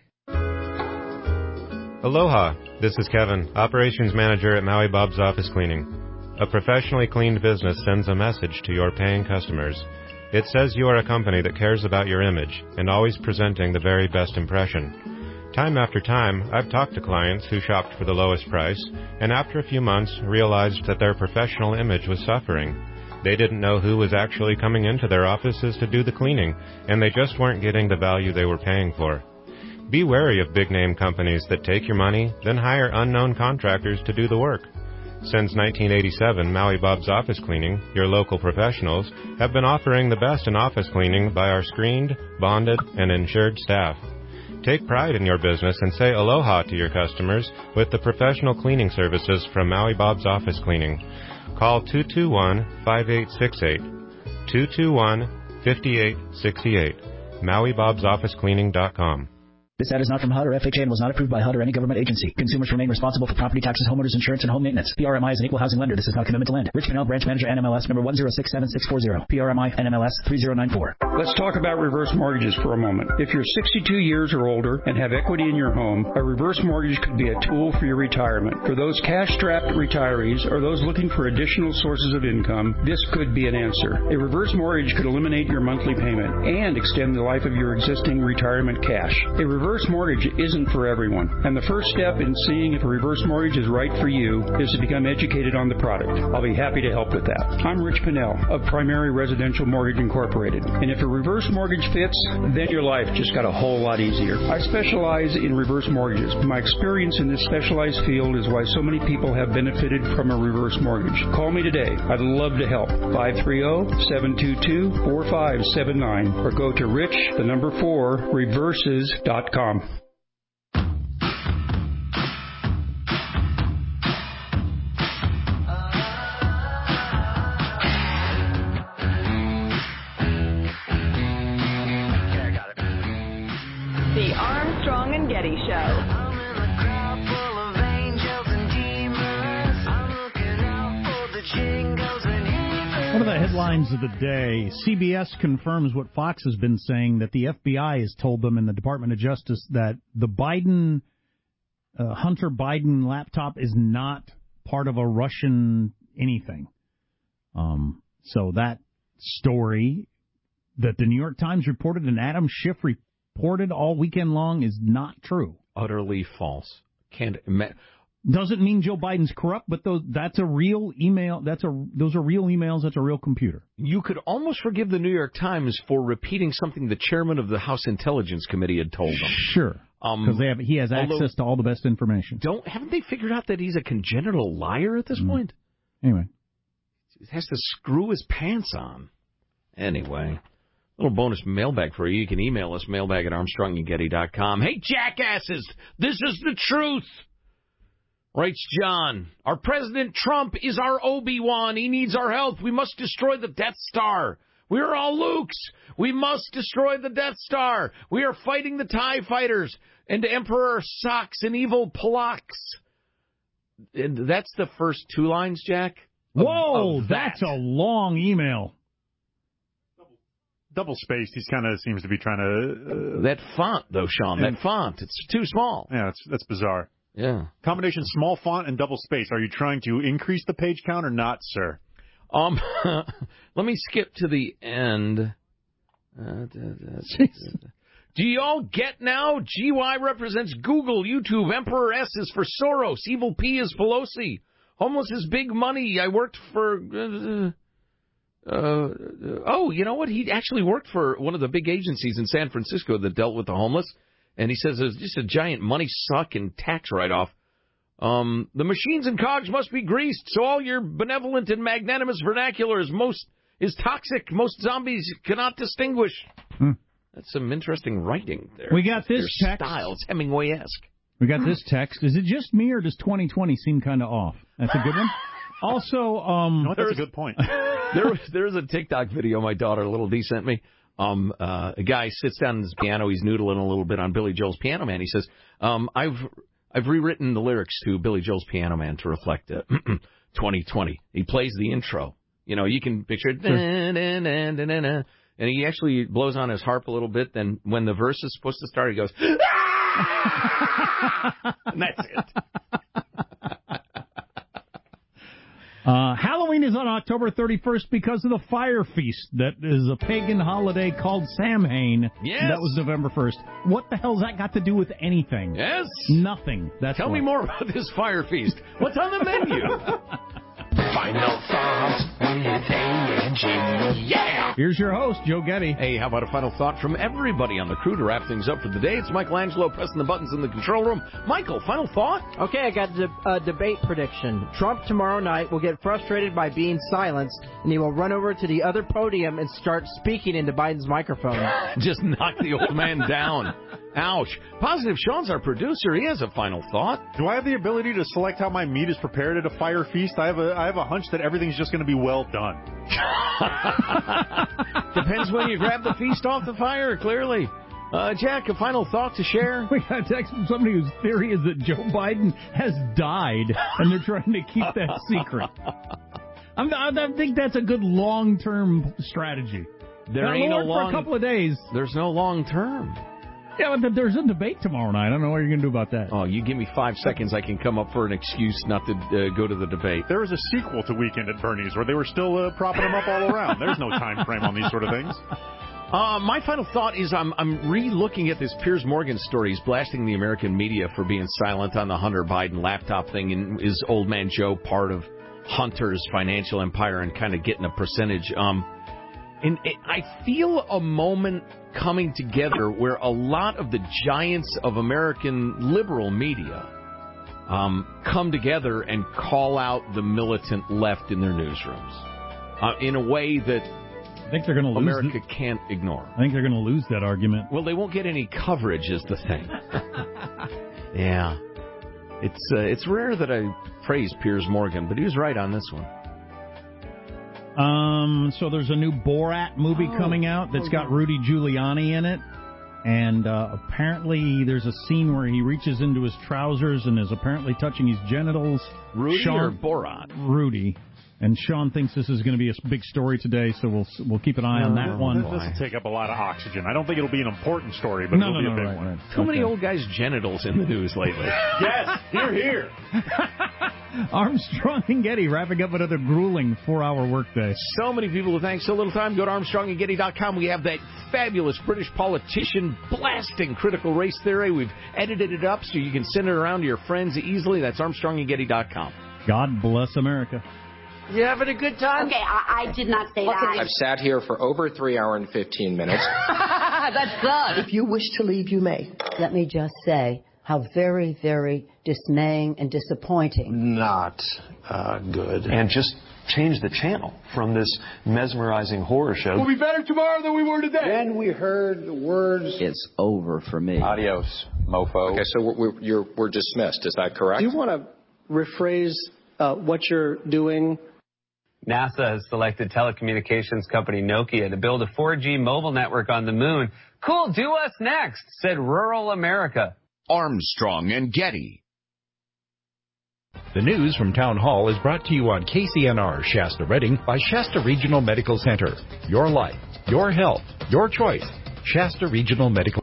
Speaker 16: Aloha, this is Kevin, Operations Manager at Maui Bob's Office Cleaning. A professionally cleaned business sends a message to your paying customers. It says you are a company that cares about your image and always presenting the very best impression. Time after time, I've talked to clients who shopped for the lowest price and after a few months realized that their professional image was suffering. They didn't know who was actually coming into their offices to do the cleaning, and they just weren't getting the value they were paying for. Be wary of big-name companies that take your money, then hire unknown contractors to do the work. Since 1987, Maui Bob's Office Cleaning, your local professionals, have been offering the best in office cleaning by our screened, bonded, and insured staff. Take pride in your business and say aloha to your customers with the professional cleaning services from Maui Bob's Office Cleaning. Call 221-5868. 221-5868. MauiBob'sOfficeCleaning.com.
Speaker 17: This ad is not from HUD or FHA and was not approved by HUD or any government agency. Consumers remain responsible for property taxes, homeowners insurance, and home maintenance. PRMI is an equal housing lender. This is not a commitment to lend. Rich Pinnell, Branch Manager, NMLS number 1067640. PRMI, NMLS 3094.
Speaker 18: Let's talk about reverse mortgages for a moment. If you're 62 years or older and have equity in your home, a reverse mortgage could be a tool for your retirement. For those cash-strapped retirees or those looking for additional sources of income, this could be an answer. A reverse mortgage could eliminate your monthly payment and extend the life of your existing retirement cash. A reverse mortgage isn't for everyone, and the first step in seeing if a reverse mortgage is right for you is to become educated on the product. I'll be happy to help with that. I'm Rich Pinnell of Primary Residential Mortgage Incorporated, and if a reverse mortgage fits, then your life just got a whole lot easier. I specialize in reverse mortgages. My experience in this specialized field is why so many people have benefited from a reverse mortgage. Call me today. I'd love to help. 530-722-4579 or go to rich4reverses.com.
Speaker 19: The Armstrong and Getty Show.
Speaker 7: One of the headlines of the day, CBS confirms what Fox has been saying, that the FBI has told them in the Department of Justice that the Hunter Biden laptop is not part of a Russian anything. So that story that the New York Times reported and Adam Schiff reported all weekend long is not true.
Speaker 5: Utterly false.
Speaker 7: Doesn't mean Joe Biden's corrupt, but that's a real email. Those are real emails. That's a real computer.
Speaker 5: You could almost forgive the New York Times for repeating something the chairman of the House Intelligence Committee had told them.
Speaker 7: Sure. Because he has access to all the best information.
Speaker 5: Haven't they figured out that he's a congenital liar at this point?
Speaker 7: Anyway.
Speaker 5: He has to screw his pants on. Anyway, little bonus mailbag for you. You can email us, mailbag@armstrongandgetty.com. Hey, jackasses, this is the truth. Writes John, our President Trump is our Obi-Wan. He needs our help. We must destroy the Death Star. We are all Lukes. We must destroy the Death Star. We are fighting the TIE fighters and Emperor Socks and evil Palaks. And that's the first 2 lines, Jack.
Speaker 7: Whoa, that's a long email.
Speaker 6: Double spaced. He kind of seems to be trying to...
Speaker 5: that font, though, Sean, that font, it's too small.
Speaker 6: Yeah, that's bizarre.
Speaker 5: Yeah.
Speaker 6: Combination small font and double space. Are you trying to increase the page count or not, sir?
Speaker 5: Let me skip to the end. Do you all get now? GY represents Google, YouTube. Emperor S is for Soros. Evil P is Pelosi. Homeless is big money. I worked for... you know what? He actually worked for one of the big agencies in San Francisco that dealt with the homeless. And he says it's just a giant money suck and tax write-off. The machines and cogs must be greased, so all your benevolent and magnanimous vernacular is toxic. Most zombies cannot distinguish. That's some interesting writing there.
Speaker 7: We got this text.
Speaker 5: Style. It's Hemingway-esque.
Speaker 7: We got this text. Is it just me, or does 2020 seem kind of off? That's a good one. Also,
Speaker 6: that's a good point.
Speaker 5: There's a TikTok video my daughter, Little D, sent me. A guy sits down at his piano. He's noodling a little bit on Billy Joel's Piano Man. He says, I've rewritten the lyrics to Billy Joel's Piano Man to reflect 2020. He plays the intro. You know, you can picture it. And he actually blows on his harp a little bit. Then when the verse is supposed to start, he goes, and that's it.
Speaker 7: Halloween is on October 31st because of the fire feast. That is a pagan holiday called Samhain.
Speaker 5: Yes.
Speaker 7: That was November 1st. What the hell's that got to do with anything?
Speaker 5: Yes.
Speaker 7: Nothing.
Speaker 5: Tell me more about this fire feast. What's on the menu?
Speaker 1: Final thoughts with A&G. Yeah!
Speaker 7: Here's your host, Joe Getty.
Speaker 5: Hey, how about a final thought from everybody on the crew to wrap things up for the day? It's Michelangelo pressing the buttons in the control room. Michael, final thought?
Speaker 2: Okay, I got a debate prediction. Trump tomorrow night will get frustrated by being silenced, and he will run over to the other podium and start speaking into Biden's microphone.
Speaker 5: Just knock the old man down. Ouch. Positive Sean's our producer. He has a final thought.
Speaker 6: Do I have the ability to select how my meat is prepared at a fire feast? I have a hunch that everything's just going to be well done.
Speaker 5: Depends when you grab the feast off the fire, clearly. Jack, a final thought to share?
Speaker 7: We got a text from somebody whose theory is that Joe Biden has died, and they're trying to keep that secret. I think that's a good long-term strategy.
Speaker 5: There ain't no long...
Speaker 7: for a couple of days.
Speaker 5: There's no long-term.
Speaker 7: Yeah, but there's a debate tomorrow night. I don't know what you're going to do about that.
Speaker 5: Oh, you give me 5 seconds, I can come up for an excuse not to go to the debate.
Speaker 6: There was a sequel to Weekend at Bernie's where they were still propping them up all around. There's no time frame on these sort of things.
Speaker 5: My final thought is I'm re-looking at this Piers Morgan story. He's blasting the American media for being silent on the Hunter Biden laptop thing, and is Old Man Joe part of Hunter's financial empire and kind of getting a percentage? And I feel a moment coming together where a lot of the giants of American liberal media come together and call out the militant left in their newsrooms in a way that
Speaker 7: I think they're going to
Speaker 5: America can't ignore.
Speaker 7: I think they're going to lose that argument.
Speaker 5: Well, they won't get any coverage is the thing. Yeah. It's rare that I praise Piers Morgan, but he was right on this one.
Speaker 7: So there's a new Borat movie coming out that's got Rudy Giuliani in it. And apparently there's a scene where he reaches into his trousers and is apparently touching his genitals.
Speaker 5: Rudy or Borat?
Speaker 7: Rudy. And Sean thinks this is going to be a big story today, so we'll keep an eye on that one.
Speaker 6: This will take up a lot of oxygen. I don't think it'll be an important story, but it'll be a big one.
Speaker 5: Too many old guys' genitals in the news lately.
Speaker 6: Yes, here.
Speaker 7: Armstrong and Getty wrapping up another grueling 4-hour workday.
Speaker 5: So many people who thank so little time. Go to ArmstrongandGetty.com. We have that fabulous British politician blasting critical race theory. We've edited it up so you can send it around to your friends easily. That's ArmstrongandGetty.com.
Speaker 7: God bless America.
Speaker 2: You having a good time?
Speaker 20: Okay, I did not say that.
Speaker 21: I've sat here for over 3 hours and 15 minutes.
Speaker 20: That's God.
Speaker 21: If you wish to leave, you may.
Speaker 22: Let me just say how very, very dismaying and disappointing.
Speaker 24: Not good. And just change the channel from this mesmerizing horror show.
Speaker 25: We'll be better tomorrow than we were today.
Speaker 26: Then we heard the words,
Speaker 27: "It's over for me."
Speaker 28: Adios, mofo.
Speaker 29: Okay, so we're dismissed. Is that correct?
Speaker 26: Do you want to rephrase what you're doing?
Speaker 3: NASA has selected telecommunications company Nokia to build a 4G mobile network on the moon. Cool, do us next, said Rural America.
Speaker 30: Armstrong and Getty.
Speaker 31: The news from Town Hall is brought to you on KCNR Shasta Redding by Shasta Regional Medical Center. Your life, your health, your choice. Shasta Regional Medical